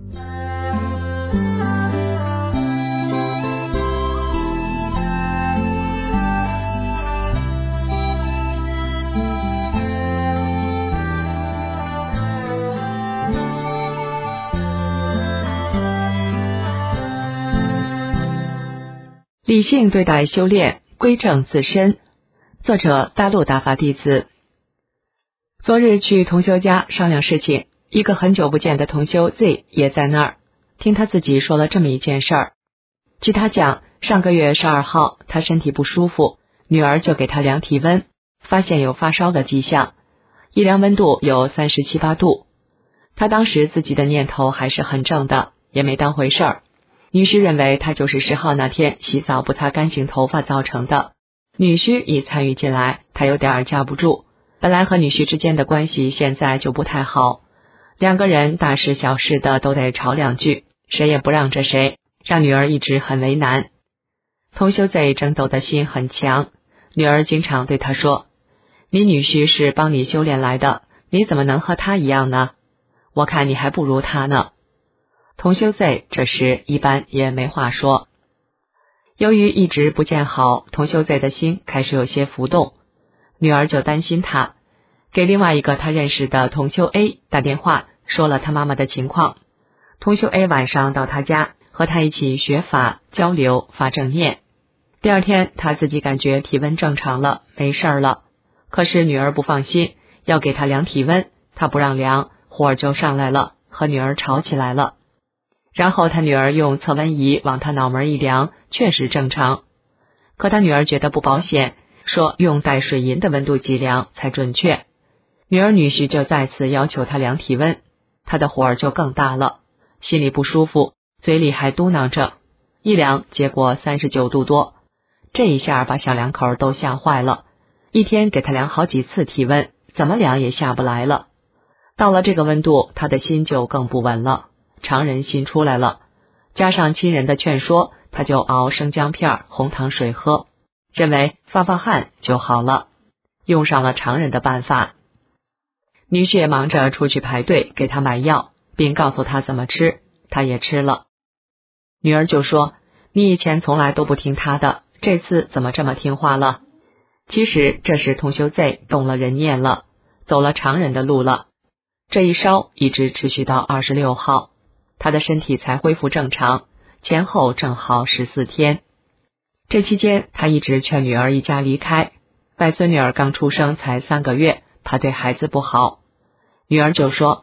理性对待修炼，归正自身。作者大陆大法弟子。昨日去同修家商量事情，一个很久不见的同修 Z 也在那儿，听他自己说了这么一件事儿。据他讲，上个月12号他身体不舒服，女儿就给他量体温，发现有发烧的迹象，一量温度有37、8度。他当时自己的念头还是很正的，也没当回事儿。女婿认为他就是10号那天洗澡不擦干净头发造成的，女婿已参与进来，他有点架不住。本来和女婿之间的关系现在就不太好，两个人大事小事的都得吵两句，谁也不让着谁，让女儿一直很为难。同修贼争斗的心很强，女儿经常对他说，你女婿是帮你修炼来的，你怎么能和他一样呢？我看你还不如他呢。同修贼这时一般也没话说。由于一直不见好，同修贼的心开始有些浮动，女儿就担心他，给另外一个他认识的同修 A 打电话，说了他妈妈的情况。同修 A 晚上到他家，和他一起学法交流发正念。第二天他自己感觉体温正常了，没事儿了，可是女儿不放心，要给他量体温，他不让量，火就上来了，和女儿吵起来了。然后他女儿用测温仪往他脑门一量，确实正常，可他女儿觉得不保险，说用带水银的温度计量才准确。女儿女婿就再次要求他量体温，他的火就更大了，心里不舒服，嘴里还嘟囔着，一量结果39度多，这一下把小两口都吓坏了，一天给他量好几次体温，怎么量也下不来了。到了这个温度，他的心就更不稳了，常人心出来了，加上亲人的劝说，他就熬生姜片、红糖水喝，认为发汗就好了，用上了常人的办法。女婿也忙着出去排队给他买药，并告诉他怎么吃，他也吃了。女儿就说，你以前从来都不听他的，这次怎么这么听话了？其实这是同修 Z 动了人念了，走了常人的路了。这一烧一直持续到26号，他的身体才恢复正常，前后正好14天。这期间他一直劝女儿一家离开，外孙女儿刚出生才3个月，怕对孩子不好。女儿就说，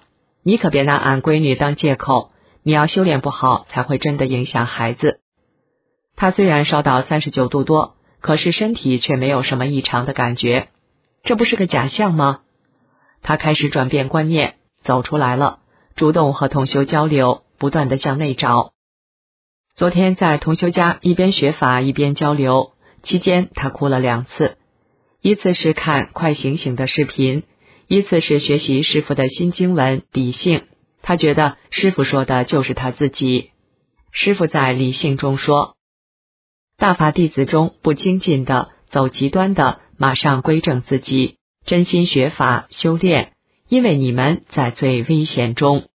你可别拿俺闺女当借口，你要修炼不好才会真的影响孩子。她虽然烧到39度多，可是身体却没有什么异常的感觉，这不是个假象吗？她开始转变观念，走出来了，主动和同修交流，不断地向内找。昨天在同修家一边学法一边交流，期间她哭了2次，一次是看快醒醒的视频，一次是学习师父的新经文理性，她觉得师父说的就是她自己。师父在理性中说，大法弟子中不精进的，走极端的，马上归正自己，真心学法修炼，因为你们在最危险中。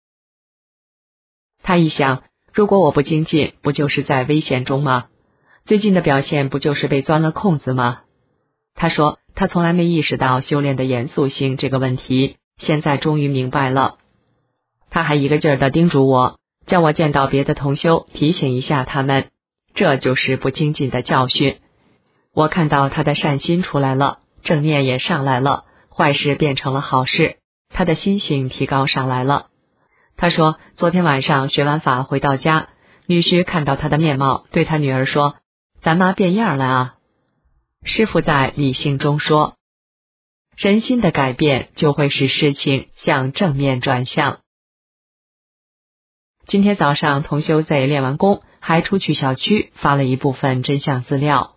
他一想，如果我不精进，不就是在危险中吗？最近的表现不就是被钻了空子吗？他说他从来没意识到修炼的严肃性这个问题，现在终于明白了。他还一个劲儿地叮嘱我，叫我见到别的同修提醒一下他们，这就是不精进的教训。我看到他的善心出来了，正念也上来了，坏事变成了好事，他的心性提高上来了。他说昨天晚上学完法回到家，女婿看到他的面貌，对他女儿说，咱妈变样了啊。师父在理性中说，人心的改变就会使事情向正面转向。今天早上同修在练完功，还出去小区发了一部分真相资料。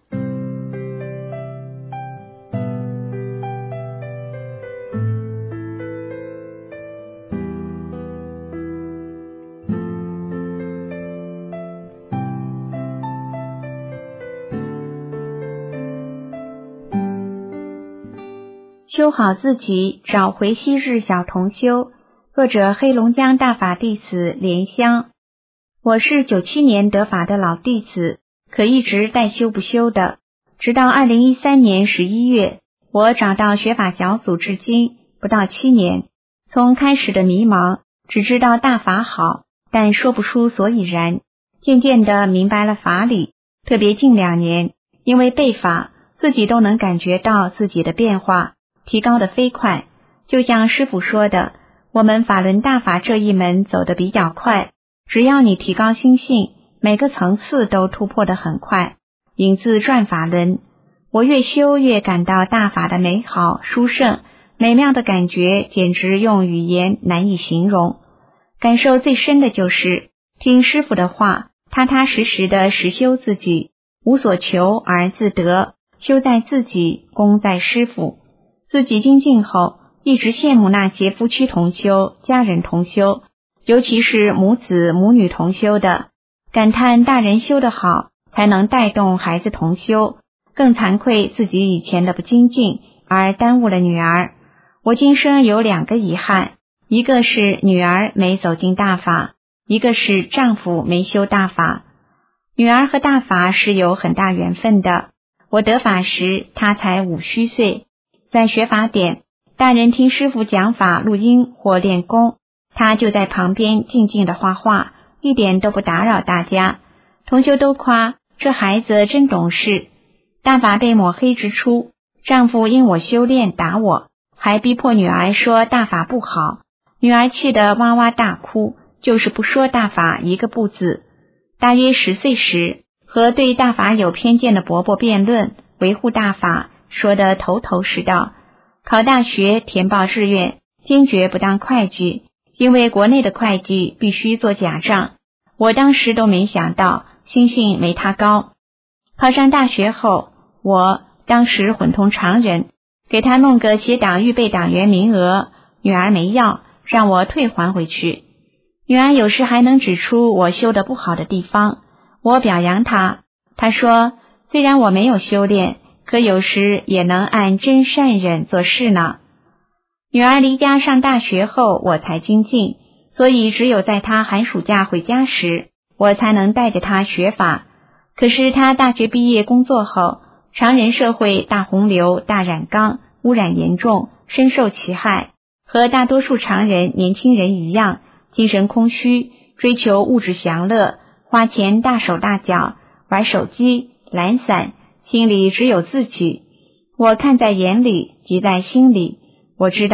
修好自己，找回昔日小同修。作者黑龙江大法弟子莲香。我是97年得法的老弟子，可一直带修不修的。直到2013年11月，我找到学法小组至今不到7年。从开始的迷茫，只知道大法好，但说不出所以然。渐渐的明白了法理，特别近2年，因为背法，自己都能感觉到自己的变化，提高得飞快。就像师父说的，我们法轮大法这一门走得比较快，只要你提高心性，每个层次都突破得很快。引自转法轮，我越修越感到大法的美好殊胜，美妙的感觉简直用语言难以形容。感受最深的就是听师父的话，踏踏实实的实修自己，无所求而自得，修在自己，功在师父。自己精进后，一直羡慕那些夫妻同修、家人同修，尤其是母子母女同修的，感叹大人修得好，才能带动孩子同修，更惭愧自己以前的不精进，而耽误了女儿。我今生有2个遗憾，一个是女儿没走进大法，一个是丈夫没修大法。女儿和大法是有很大缘分的，我得法时她才5虚岁，在学法点，大人听师父讲法录音或练功，他就在旁边静静地画画，一点都不打扰大家。同修都夸这孩子真懂事。大法被抹黑之初，丈夫因我修炼打我，还逼迫女儿说大法不好，女儿气得哇哇大哭，就是不说大法一个不字。大约10岁时，和对大法有偏见的伯伯辩论，维护大法，说得头头是道。考大学填报志愿，坚决不当会计，因为国内的会计必须做假账。我当时都没想到，心性没他高。考上大学后，我当时混同常人，给他弄个协党预备党员名额，女儿没要，让我退还回去。女儿有时还能指出我修得不好的地方，我表扬她，她说虽然我没有修炼，可有时也能按真善忍做事呢。女儿离家上大学后，我才精进，所以只有在她寒暑假回家时，我才能带着她学法。可是她大学毕业工作后，常人社会大洪流、大染缸，污染严重，深受其害，和大多数常人年轻人一样，精神空虚，追求物质享乐，花钱大手大脚，玩手机，懒散，心里只有自己。我看在眼里，急在心里。我知道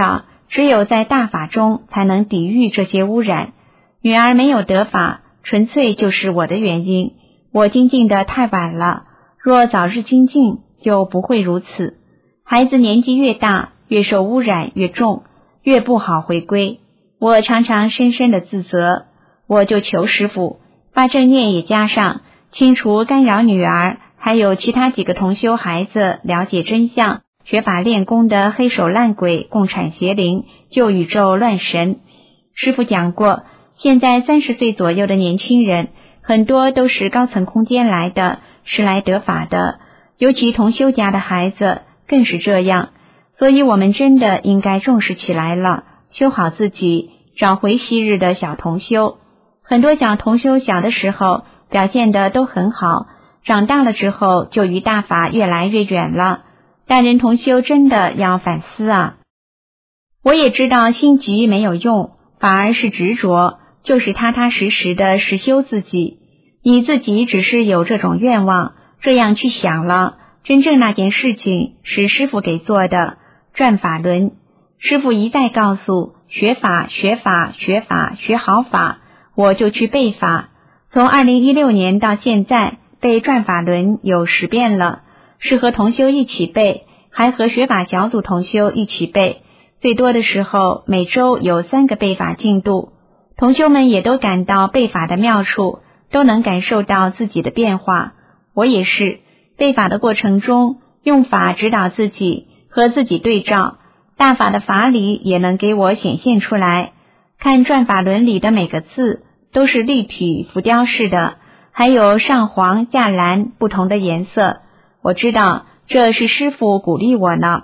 只有在大法中才能抵御这些污染。女儿没有得法，纯粹就是我的原因，我精进得太晚了，若早日精进，就不会如此。孩子年纪越大，越受污染越重，越不好回归。我常常深深的自责，我就求师父把正念也加上，清除干扰女儿还有其他几个同修孩子了解真相、学法练功的黑手烂鬼、共产邪灵、旧宇宙乱神。师父讲过，现在30岁左右的年轻人，很多都是高层空间来的，是来得法的，尤其同修家的孩子更是这样。所以我们真的应该重视起来了，修好自己，找回昔日的小同修。很多小同修小的时候表现得都很好，长大了之后就与大法越来越远了。大人同修真的要反思啊！我也知道心急没有用，反而是执着，就是踏踏实实的实修自己。你自己只是有这种愿望，这样去想了，真正那件事情是师父给做的。转法轮，师父一再告诉学法学法学法学好法，我就去背法。从2016年到现在，背转法轮有10遍了，是和同修一起背，还和学法小组同修一起背。最多的时候每周有3个背法进度，同修们也都感到背法的妙处，都能感受到自己的变化。我也是，背法的过程中用法指导自己，和自己对照，大法的法理也能给我显现出来。看转法轮里的每个字都是立体浮雕式的，还有上黄下蓝不同的颜色，我知道这是师父鼓励我呢。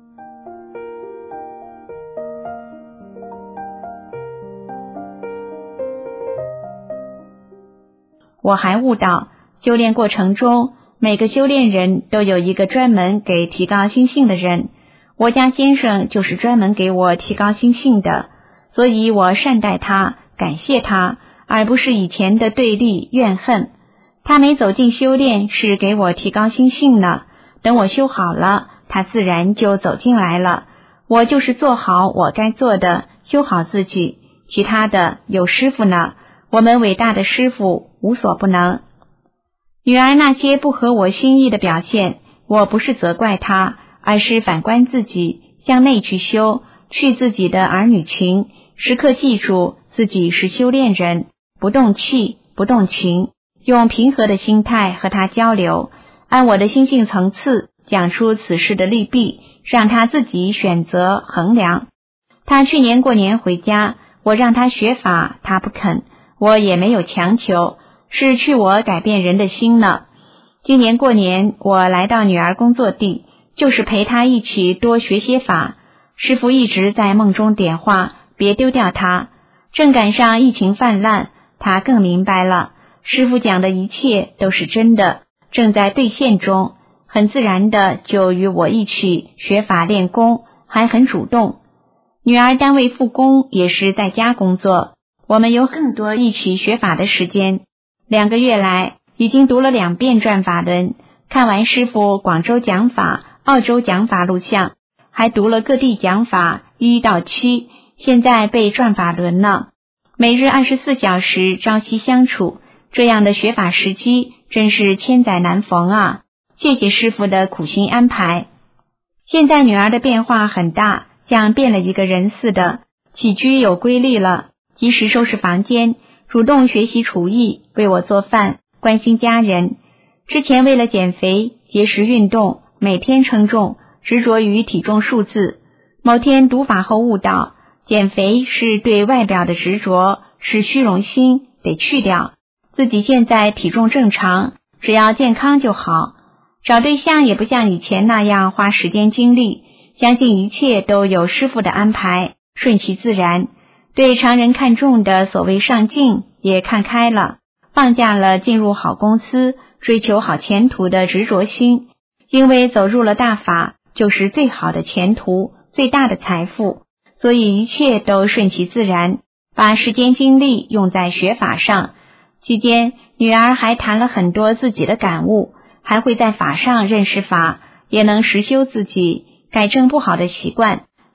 我还悟到，修炼过程中每个修炼人都有一个专门给提高心性的人，我家先生就是专门给我提高心性的，所以我善待他，感谢他，而不是以前的对立怨恨。他没走进修炼是给我提高心性呢，等我修好了，他自然就走进来了。我就是做好我该做的，修好自己，其他的有师父呢，我们伟大的师父无所不能。女儿那些不合我心意的表现，我不是责怪她，而是反观自己，向内去修，去自己的儿女情，时刻记住自己是修炼人，不动气，不动情，用平和的心态和他交流，按我的心性层次讲出此事的利弊，让他自己选择衡量。他去年过年回家，我让他学法，他不肯，我也没有强求，是去我改变人的心呢。今年过年我来到女儿工作地，就是陪她一起多学些法。师父一直在梦中点化，别丢掉她。正赶上疫情泛滥，她更明白了，师父讲的一切都是真的，正在兑现中，很自然的就与我一起学法练功，还很主动。女儿单位复工也是在家工作，我们有更多一起学法的时间。2个月来已经读了2遍转法轮，看完师父广州讲法、澳洲讲法录像，还读了各地讲法1到7，现在背转法轮了。每日24小时朝夕相处，这样的学法时机真是千载难逢啊！谢谢师父的苦心安排。现在女儿的变化很大，像变了一个人似的，起居有规律了，及时收拾房间，主动学习厨艺，为我做饭，关心家人。之前为了减肥，节食运动，每天称重，执着于体重数字。某天读法后悟到，减肥是对外表的执着，是虚荣心，得去掉。自己现在体重正常，只要健康就好。找对象也不像以前那样花时间精力，相信一切都有师父的安排，顺其自然。对常人看重的所谓上进也看开了，放下了进入好公司、追求好前途的执着心，因为走入了大法就是最好的前途，最大的财富，所以一切都顺其自然，把时间精力用在学法上。期间女儿还谈了很多自己的感悟，还会在法上认识法，也能实修自己，改正不好的习惯，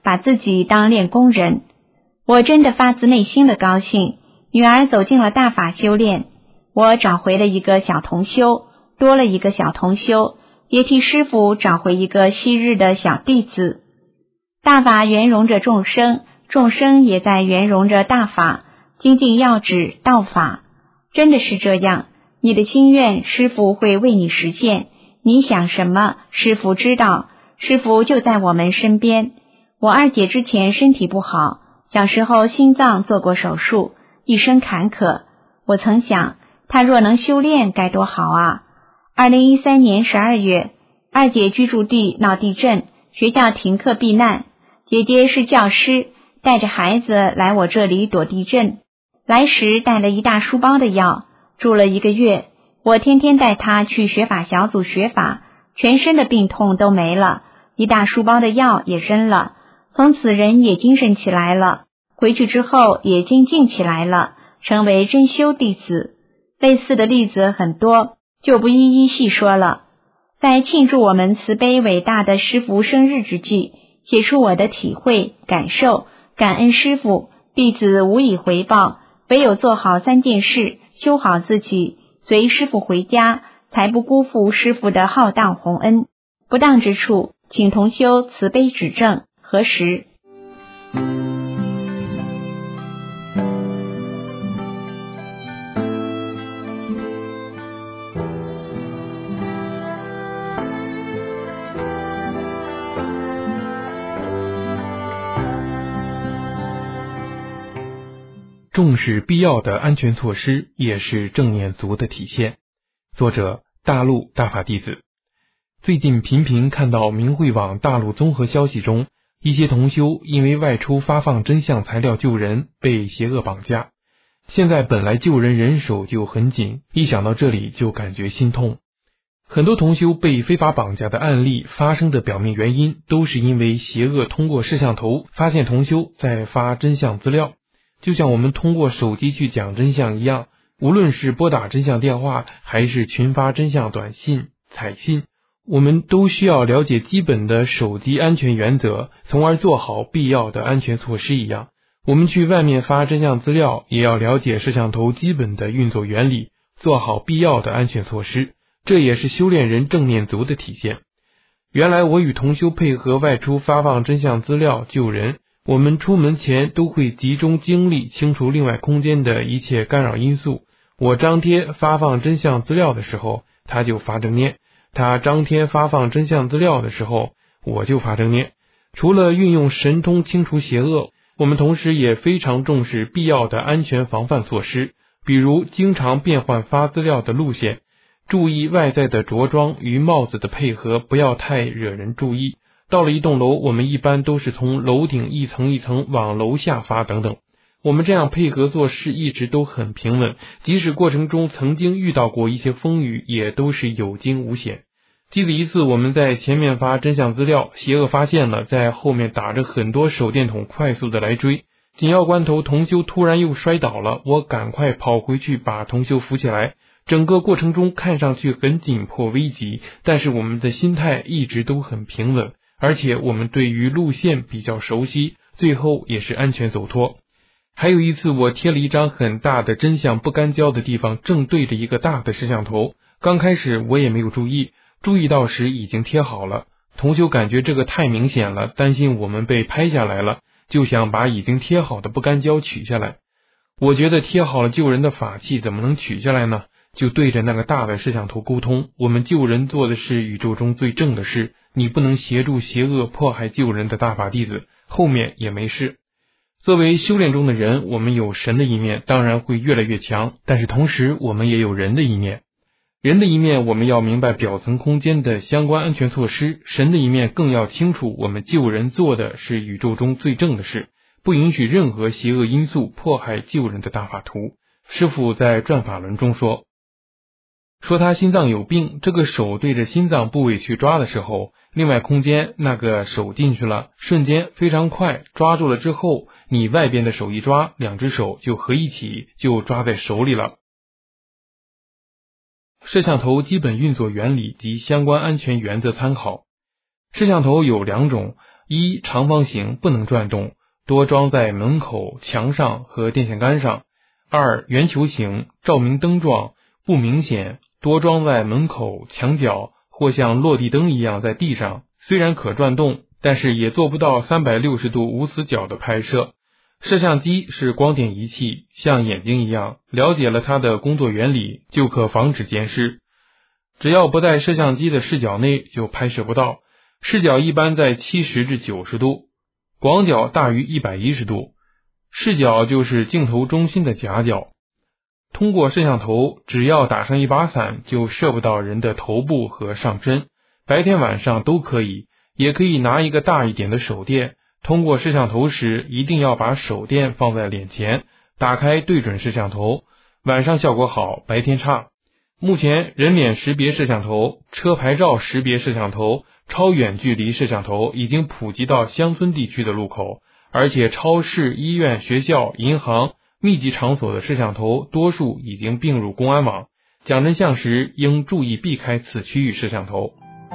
把自己当练功人。我真的发自内心的高兴，女儿走进了大法修炼，我找回了一个小同修，多了一个小同修，也替师父找回一个昔日的小弟子。大法圆融着众生，众生也在圆融着大法，精进要旨道法。真的是这样，你的心愿师父会为你实现，你想什么师父知道，师父就在我们身边。我二姐之前身体不好，小时候心脏做过手术，一生坎坷。我曾想，她若能修炼该多好啊。2013年12月，二姐居住地闹地震，学校停课避难，姐姐是教师，带着孩子来我这里躲地震。来时带了一大书包的药，住了1个月。我天天带她去学法小组学法，全身的病痛都没了，一大书包的药也扔了。从此人也精神起来了，回去之后也精进起来了，成为真修弟子。类似的例子很多，就不一一细说了。在庆祝我们慈悲伟大的师父生日之际，写出我的体会感受，感恩师父，弟子无以回报，唯有做好3件事，修好自己，随师父回家，才不辜负师父的浩荡宏恩。不当之处，请同修慈悲指正，何时？ 重视必要的安全措施，也是正念足的体现。作者：大陆大法弟子。最近频频看到明慧网大陆综合消息中，一些同修因为外出发放真相材料救人，被邪恶绑架。现在本来救人人手就很紧，一想到这里就感觉心痛。很多同修被非法绑架的案例发生的表面原因，都是因为邪恶通过摄像头发现同修在发真相资料。就像我们通过手机去讲真相一样，无论是拨打真相电话，还是群发真相短信、彩信，我们都需要了解基本的手机安全原则，从而做好必要的安全措施一样。我们去外面发真相资料，也要了解摄像头基本的运作原理，做好必要的安全措施，这也是修炼人正念足的体现。原来我与同修配合外出发放真相资料救人，我们出门前都会集中精力清除另外空间的一切干扰因素。我张贴发放真相资料的时候，他就发正念；他张贴发放真相资料的时候，我就发正念。除了运用神通清除邪恶，我们同时也非常重视必要的安全防范措施，比如经常变换发资料的路线，注意外在的着装与帽子的配合不要太惹人注意。到了一栋楼，我们一般都是从楼顶一层一层往楼下发等等。我们这样配合做事一直都很平稳，即使过程中曾经遇到过一些风雨，也都是有惊无险。记得一次我们在前面发真相资料，邪恶发现了，在后面打着很多手电筒快速的来追，紧要关头同修突然又摔倒了，我赶快跑回去把同修扶起来。整个过程中看上去很紧迫危急，但是我们的心态一直都很平稳，而且我们对于路线比较熟悉，最后也是安全走脱。还有一次我贴了一张很大的真相不干胶的地方，正对着一个大的摄像头，刚开始我也没有注意到时已经贴好了。同修感觉这个太明显了，担心我们被拍下来了，就想把已经贴好的不干胶取下来。我觉得贴好了救人的法器怎么能取下来呢？就对着那个大的摄像头沟通，我们救人做的是宇宙中最正的事，你不能协助邪恶迫害救人的大法弟子，后面也没事。作为修炼中的人，我们有神的一面，当然会越来越强，但是同时我们也有人的一面。人的一面，我们要明白表层空间的相关安全措施；神的一面更要清楚，我们救人做的是宇宙中最正的事，不允许任何邪恶因素迫害救人的大法图。师父在转法轮中说他心脏有病，这个手对着心脏部位去抓的时候，另外空间那个手进去了，瞬间非常快，抓住了之后，你外边的手一抓，两只手就合一起，就抓在手里了。摄像头基本运作原理及相关安全原则参考。摄像头有2种， 一、长方形不能转动，多装在门口、墙上和电线杆上；二、圆球形照明灯状，不明显，多装在门口、墙角或像落地灯一样在地上，虽然可转动，但是也做不到360度无死角的拍摄。摄像机是光电仪器，像眼睛一样，了解了它的工作原理，就可防止监视。只要不在摄像机的视角内，就拍摄不到。视角一般在70至90度，广角大于110度。视角就是镜头中心的夹角。通过摄像头，只要打上一把伞，就射不到人的头部和上身。白天晚上都可以，也可以拿一个大一点的手电。通过摄像头时，一定要把手电放在脸前，打开对准摄像头。晚上效果好，白天差。目前人脸识别摄像头、车牌照识别摄像头、超远距离摄像头已经普及到乡村地区的路口，而且超市、医院、学校、银行、密集场所的摄像头多数已经并入公安网。讲真相时，应注意避开此区域摄像头。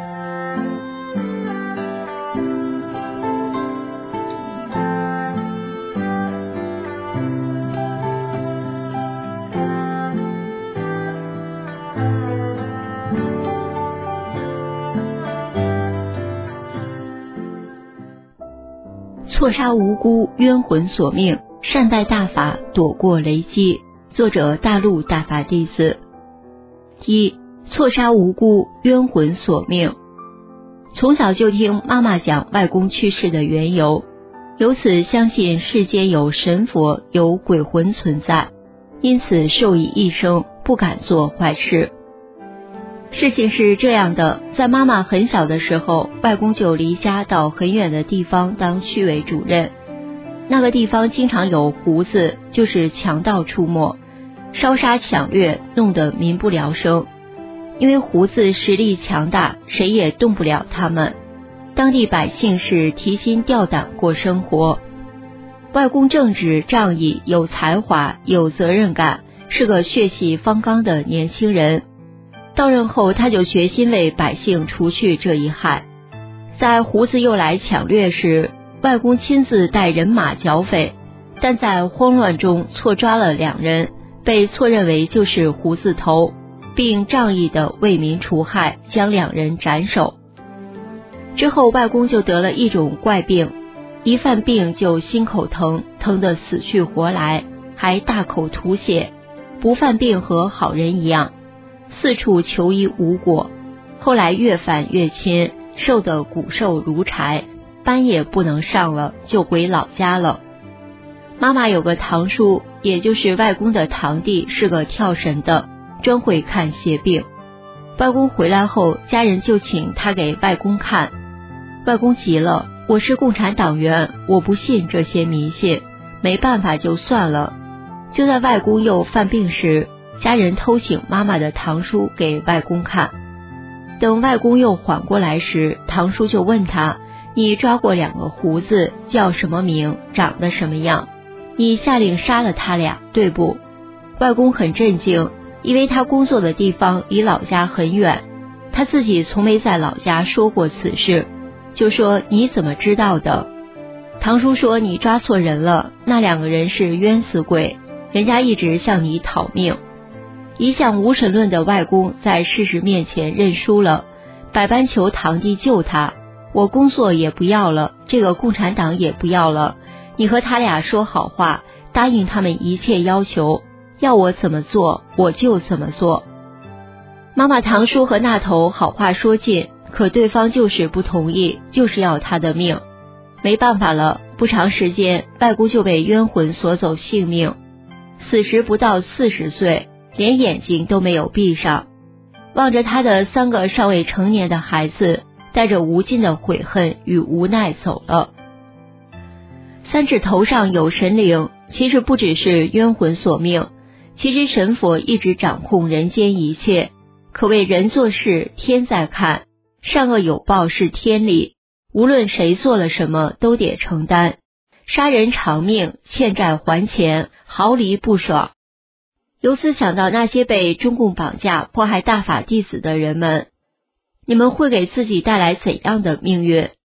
错杀无辜，冤魂索命，善待大法，躲过雷击。作者大陆大法弟子。一、错杀无辜，冤魂索命。从小就听妈妈讲外公去世的缘由，由此相信世间有神佛，有鬼魂存在，因此受益一生，不敢做坏事。事情是这样的，在妈妈很小的时候，外公就离家到很远的地方当区委主任。那个地方经常有胡子，就是强盗出没，烧杀抢掠，弄得民不聊生。因为胡子实力强大，谁也动不了他们。当地百姓是提心吊胆过生活。外公正直仗义，有才华，有责任感，是个血气方刚的年轻人。到任后，他就决心为百姓除去这一害。在胡子又来抢掠时，外公亲自带人马剿匪，但在慌乱中错抓了2人，被错认为就是胡子头，并仗义地为民除害，将2人斩首。之后外公就得了一种怪病，一犯病就心口疼，疼得死去活来，还大口吐血，不犯病和好人一样，四处求医无果。后来越犯越亲，瘦得骨瘦如柴，班也不能上了，就回老家了。妈妈有个堂叔，也就是外公的堂弟，是个跳神的，专会看邪病。外公回来后，家人就请他给外公看。外公急了，我是共产党员，我不信这些迷信，没办法就算了。就在外公又犯病时，家人偷请妈妈的堂叔给外公看。等外公又缓过来时，堂叔就问他，你抓过2个胡子，叫什么名，长得什么样？你下令杀了他俩，对不？外公很震惊，因为他工作的地方离老家很远，他自己从没在老家说过此事，就说你怎么知道的？堂叔说你抓错人了，那2个人是冤死鬼，人家一直向你讨命。一向无神论的外公在事实面前认输了，百般求堂弟救他，我工作也不要了，这个共产党也不要了，你和他俩说好话，答应他们一切要求，要我怎么做我就怎么做。妈妈堂叔和那头好话说尽，可对方就是不同意，就是要他的命。没办法了，不长时间，外公就被冤魂索走性命，死时不到40岁，连眼睛都没有闭上，望着他的3个尚未成年的孩子，带着无尽的悔恨与无奈走了。3指头上有神灵，其实不只是冤魂索命，其实神佛一直掌控人间一切，可谓人做事天在看，善恶有报是天理，无论谁做了什么都得承担，杀人偿命，欠债还钱，毫厘不爽。由此想到那些被中共绑架迫害大法弟子的人们，你们会给自己带来怎样的命运？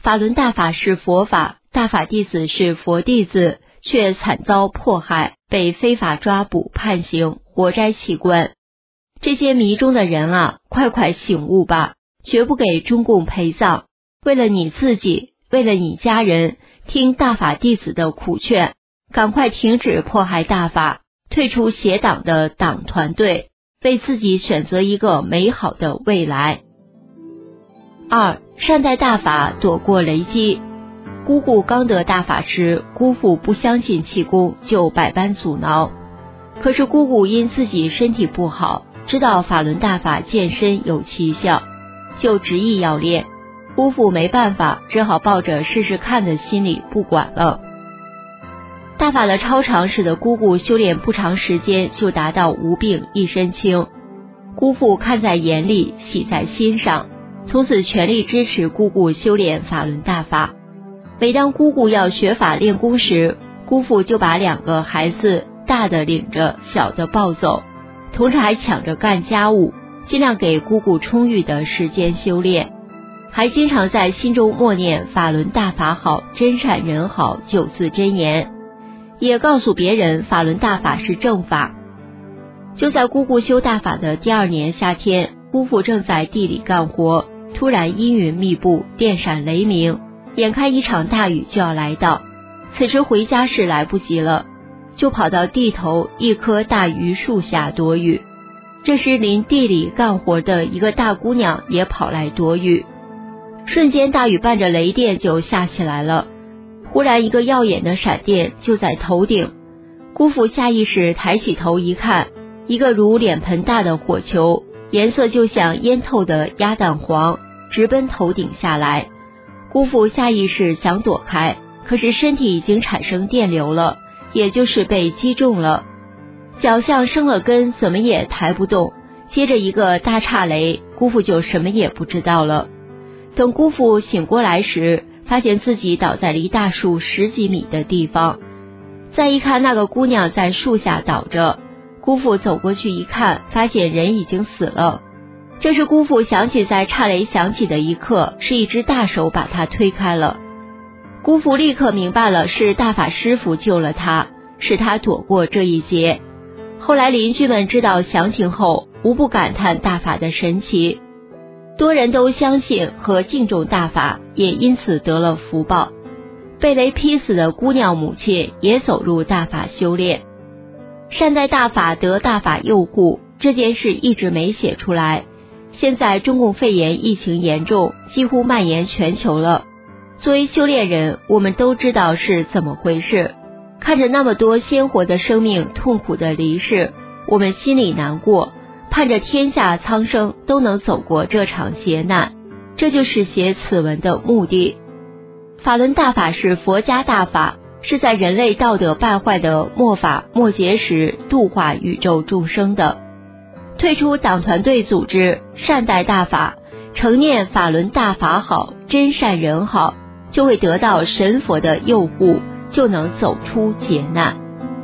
法轮大法是佛法，大法弟子是佛弟子，却惨遭迫害，被非法抓捕判刑，活摘器官。这些迷中的人啊，快快醒悟吧，绝不给中共陪葬。为了你自己，为了你家人，听大法弟子的苦劝，赶快停止迫害大法，退出邪党的党团队，为自己选择一个美好的未来。2. 善待大法，躲过雷击。姑姑刚得大法时，姑父不相信气功，就百般阻挠。可是姑姑因自己身体不好，知道法轮大法健身有奇效，就执意要练。姑父没办法，只好抱着试试看的心理不管了。大法的超常使得姑姑修炼不长时间就达到无病一身轻。姑父看在眼里，喜在心上，从此全力支持姑姑修炼法轮大法。每当姑姑要学法练功时，姑父就把2个孩子，大的领着，小的抱走，同时还抢着干家务，尽量给姑姑充裕的时间修炼，还经常在心中默念法轮大法好，真善人好9字真言，也告诉别人法轮大法是正法。就在姑姑修大法的第2年夏天，姑父正在地里干活，突然阴云密布，电闪雷鸣，眼看一场大雨就要来到。此时回家是来不及了，就跑到地头一棵大榆树下躲雨。这时临地里干活的一个大姑娘也跑来躲雨，瞬间大雨伴着雷电就下起来了。忽然一个耀眼的闪电就在头顶，姑父下意识抬起头一看，一个如脸盆大的火球，颜色就像腌透的鸭蛋黄，直奔头顶下来。姑父下意识想躲开，可是身体已经产生电流了，也就是被击中了，脚像生了根，怎么也抬不动。接着一个大岔雷，姑父就什么也不知道了。等姑父醒过来时，发现自己倒在离大树10几米的地方。再一看，那个姑娘在树下倒着，姑父走过去一看，发现人已经死了。这时姑父想起在岔雷响起的一刻，是一只大手把他推开了。姑父立刻明白了，是大法师父救了他，使他躲过这一劫。后来邻居们知道详情后，无不感叹大法的神奇，多人都相信和敬重大法，也因此得了福报。被雷劈死的姑娘母亲也走入大法修炼。善待大法得大法佑护，这件事一直没写出来。现在中共肺炎疫情严重，几乎蔓延全球了。作为修炼人，我们都知道是怎么回事。看着那么多鲜活的生命痛苦的离世，我们心里难过，盼着天下苍生都能走过这场劫难。这就是写此文的目的。法轮大法是佛家大法，是在人类道德败坏的末法末劫时度化宇宙众生的。退出党团队组织，善待大法，诚念法轮大法好，真善人好，就会得到神佛的佑护，就能走出劫难。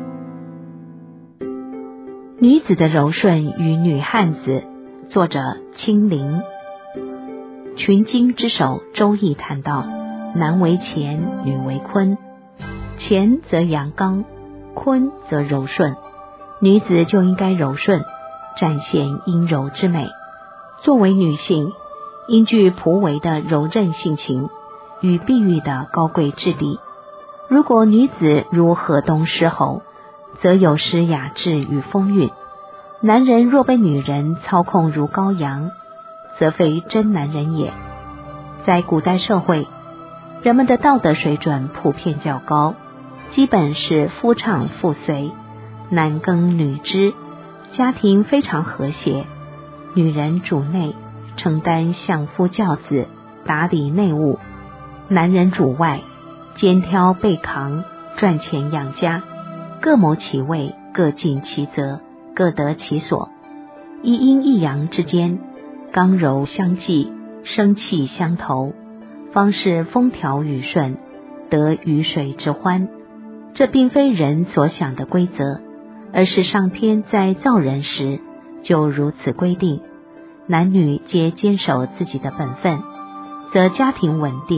女子的柔顺与女汉子，作者清灵。群经之首周易谈到，男为乾，女为坤，乾则阳刚，坤则柔顺，女子就应该柔顺，展现阴柔之美。作为女性，应具仆为的柔韧性情与碧玉的高贵质地。如果女子如河东狮吼，则有失雅致与风韵。男人若被女人操控如羔羊，则非真男人也。在古代社会，人们的道德水准普遍较高，基本是夫唱妇随，男耕女织，家庭非常和谐。女人主内，承担相夫教子，打理内务；男人主外，肩挑背扛，赚钱养家。各谋其位，各尽其责，各得其所。一阴一阳之间，刚柔相济，生气相投，方是风调雨顺，得鱼水之欢。这并非人所想的规则，而是上天在造人时就如此规定。男女皆坚守自己的本分，则家庭稳定，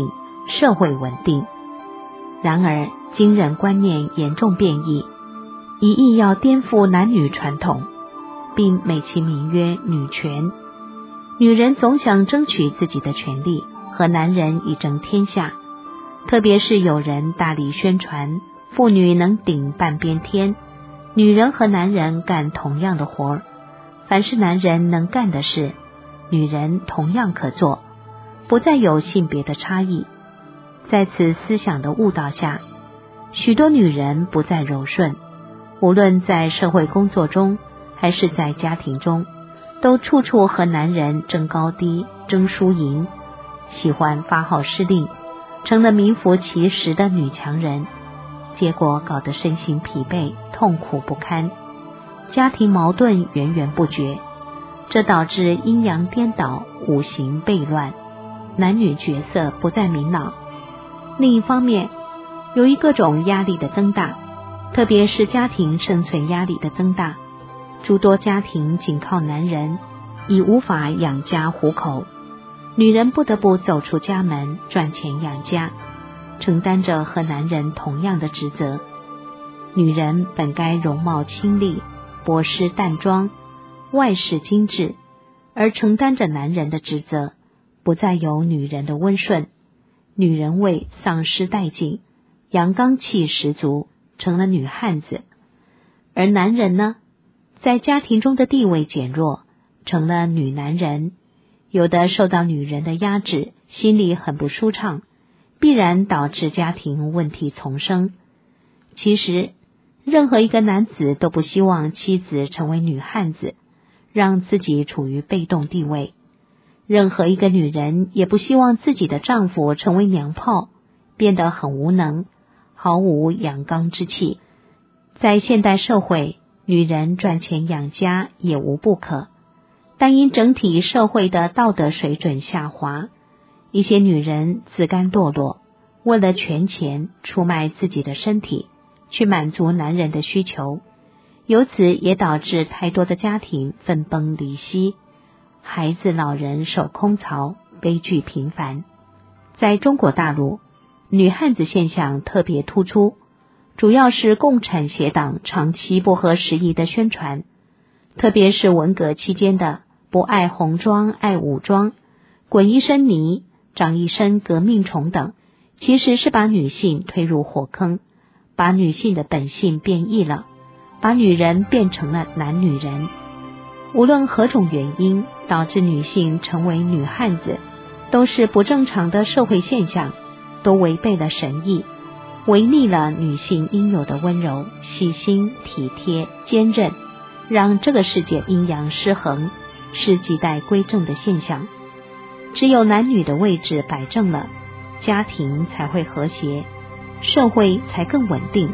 社会稳定。然而今人观念严重变异，一意要颠覆男女传统，并美其名曰女权。女人总想争取自己的权利，和男人一争天下。特别是有人大力宣传妇女能顶半边天，女人和男人干同样的活儿，凡是男人能干的事，女人同样可做，不再有性别的差异。在此思想的误导下，许多女人不再柔顺，无论在社会工作中还是在家庭中，都处处和男人争高低、争输赢，喜欢发号施令，成了名副其实的女强人，结果搞得身心疲惫、痛苦不堪，家庭矛盾源源不绝，这导致阴阳颠倒、五行悖乱，男女角色不再明朗。另一方面，由于各种压力的增大，特别是家庭生存压力的增大，诸多家庭仅靠男人已无法养家糊口，女人不得不走出家门赚钱养家，承担着和男人同样的职责。女人本该容貌清丽、薄施淡妆、外饰精致，而承担着男人的职责，不再有女人的温顺，女人味丧失殆尽，阳刚气十足，成了女汉子。而男人呢，在家庭中的地位减弱，成了女男人，有的受到女人的压制，心里很不舒畅，必然导致家庭问题丛生。其实任何一个男子都不希望妻子成为女汉子，让自己处于被动地位。任何一个女人也不希望自己的丈夫成为娘炮，变得很无能，毫无阳刚之气。在现代社会，女人赚钱养家也无不可，但因整体社会的道德水准下滑，一些女人自甘堕落，为了权钱出卖自己的身体，去满足男人的需求，由此也导致太多的家庭分崩离析，孩子老人守空巢，悲剧频繁。在中国大陆，女汉子现象特别突出，主要是共产协党长期不合时宜的宣传，特别是文革期间的不爱红装爱武装、滚一身泥、长一身革命虫等，其实是把女性推入火坑，把女性的本性变异了，把女人变成了男女人。无论何种原因导致女性成为女汉子，都是不正常的社会现象，都违背了神意，违逆了女性应有的温柔、细心、体贴、坚韧，让这个世界阴阳失衡，是亟待归正的现象。只有男女的位置摆正了，家庭才会和谐，社会才更稳定。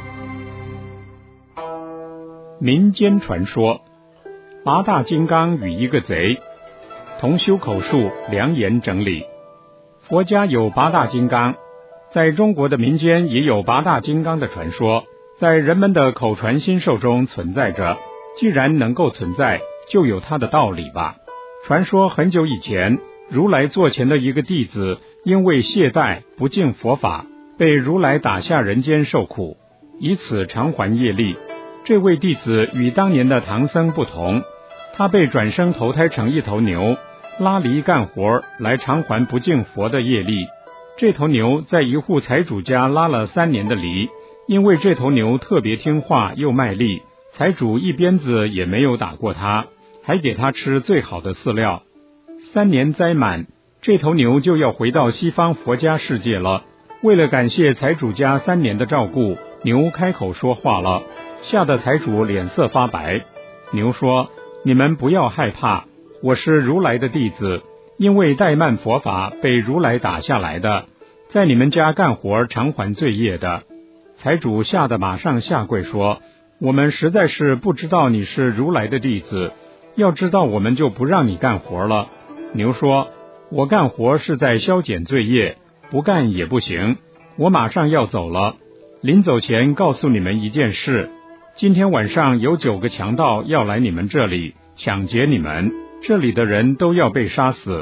民间传说，八大金刚与一个贼，同修口述良言整理。佛家有八大金刚，在中国的民间也有八大金刚的传说，在人们的口传心授中存在着。既然能够存在，就有它的道理吧。传说很久以前，如来座前的一个弟子因为懈怠不敬佛法，被如来打下人间受苦，以此偿还业力。这位弟子与当年的唐僧不同，他被转生投胎成一头牛，拉犁干活来偿还不敬佛的业力。这头牛在一户财主家拉了3年的犁，因为这头牛特别听话又卖力，财主一鞭子也没有打过他，还给他吃最好的饲料。3年灾满，这头牛就要回到西方佛家世界了。为了感谢财主家3年的照顾，牛开口说话了，吓得财主脸色发白。牛说：你们不要害怕，我是如来的弟子，因为怠慢佛法被如来打下来的，在你们家干活偿还罪业的。财主吓得马上下跪说：我们实在是不知道你是如来的弟子，要知道我们就不让你干活了。牛说：我干活是在消减罪业，不干也不行，我马上要走了。临走前告诉你们一件事，今天晚上有9个强盗要来你们这里抢劫你们，这里的人都要被杀死。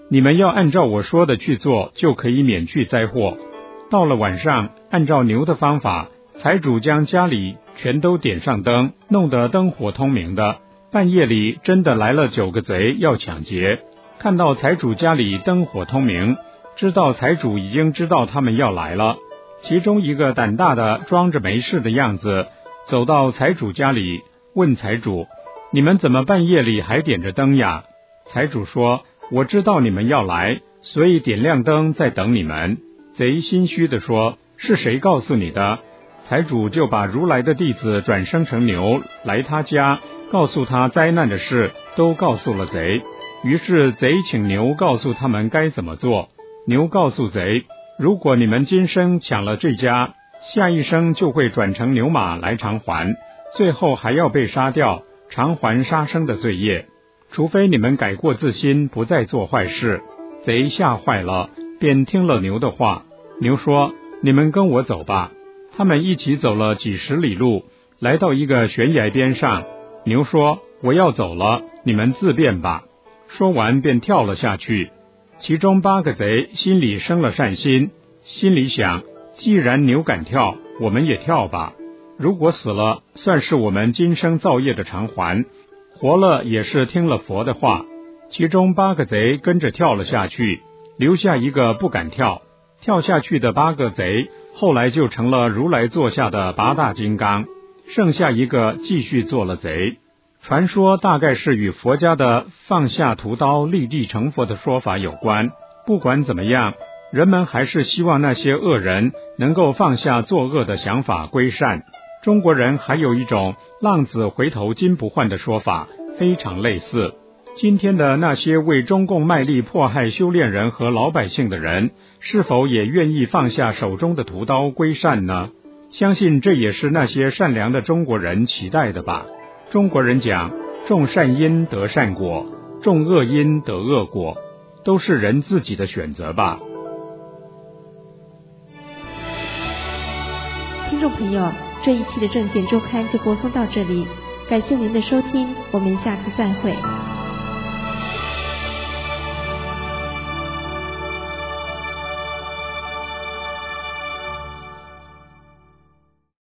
你们要按照我说的去做，就可以免去灾祸。到了晚上，按照牛的方法，财主将家里全都点上灯，弄得灯火通明的。半夜里真的来了9个贼要抢劫，看到财主家里灯火通明，知道财主已经知道他们要来了。其中一个胆大的装着没事的样子，走到财主家里，问财主：你们怎么半夜里还点着灯呀？财主说：我知道你们要来，所以点亮灯在等你们。贼心虚地说：是谁告诉你的？财主就把如来的弟子转生成牛来他家，告诉他灾难的事，都告诉了贼。于是贼请牛告诉他们该怎么做。牛告诉贼：如果你们今生抢了这家，下一生就会转成牛马来偿还，最后还要被杀掉，偿还杀生的罪业，除非你们改过自新，不再做坏事。贼吓坏了，便听了牛的话。牛说：你们跟我走吧。他们一起走了几十里路，来到一个悬崖边上。牛说：我要走了，你们自便吧。说完便跳了下去。其中8个贼心里生了善心，心里想：既然牛敢跳，我们也跳吧。如果死了，算是我们今生造业的偿还；活了也是听了佛的话。其中8个贼跟着跳了下去，留下一个不敢跳。跳下去的8个贼后来就成了如来座下的8大金刚，剩下一个继续做了贼。传说大概是与佛家的放下屠刀立地成佛的说法有关。不管怎么样，人们还是希望那些恶人能够放下作恶的想法归善。中国人还有一种浪子回头金不换的说法，非常类似。今天的那些为中共卖力迫害修炼人和老百姓的人，是否也愿意放下手中的屠刀归善呢？相信这也是那些善良的中国人期待的吧。中国人讲，种善因得善果，种恶因得恶果，都是人自己的选择吧。 听众朋友，这一期的证件周刊就播送到这里，感谢您的收听，我们下次再会。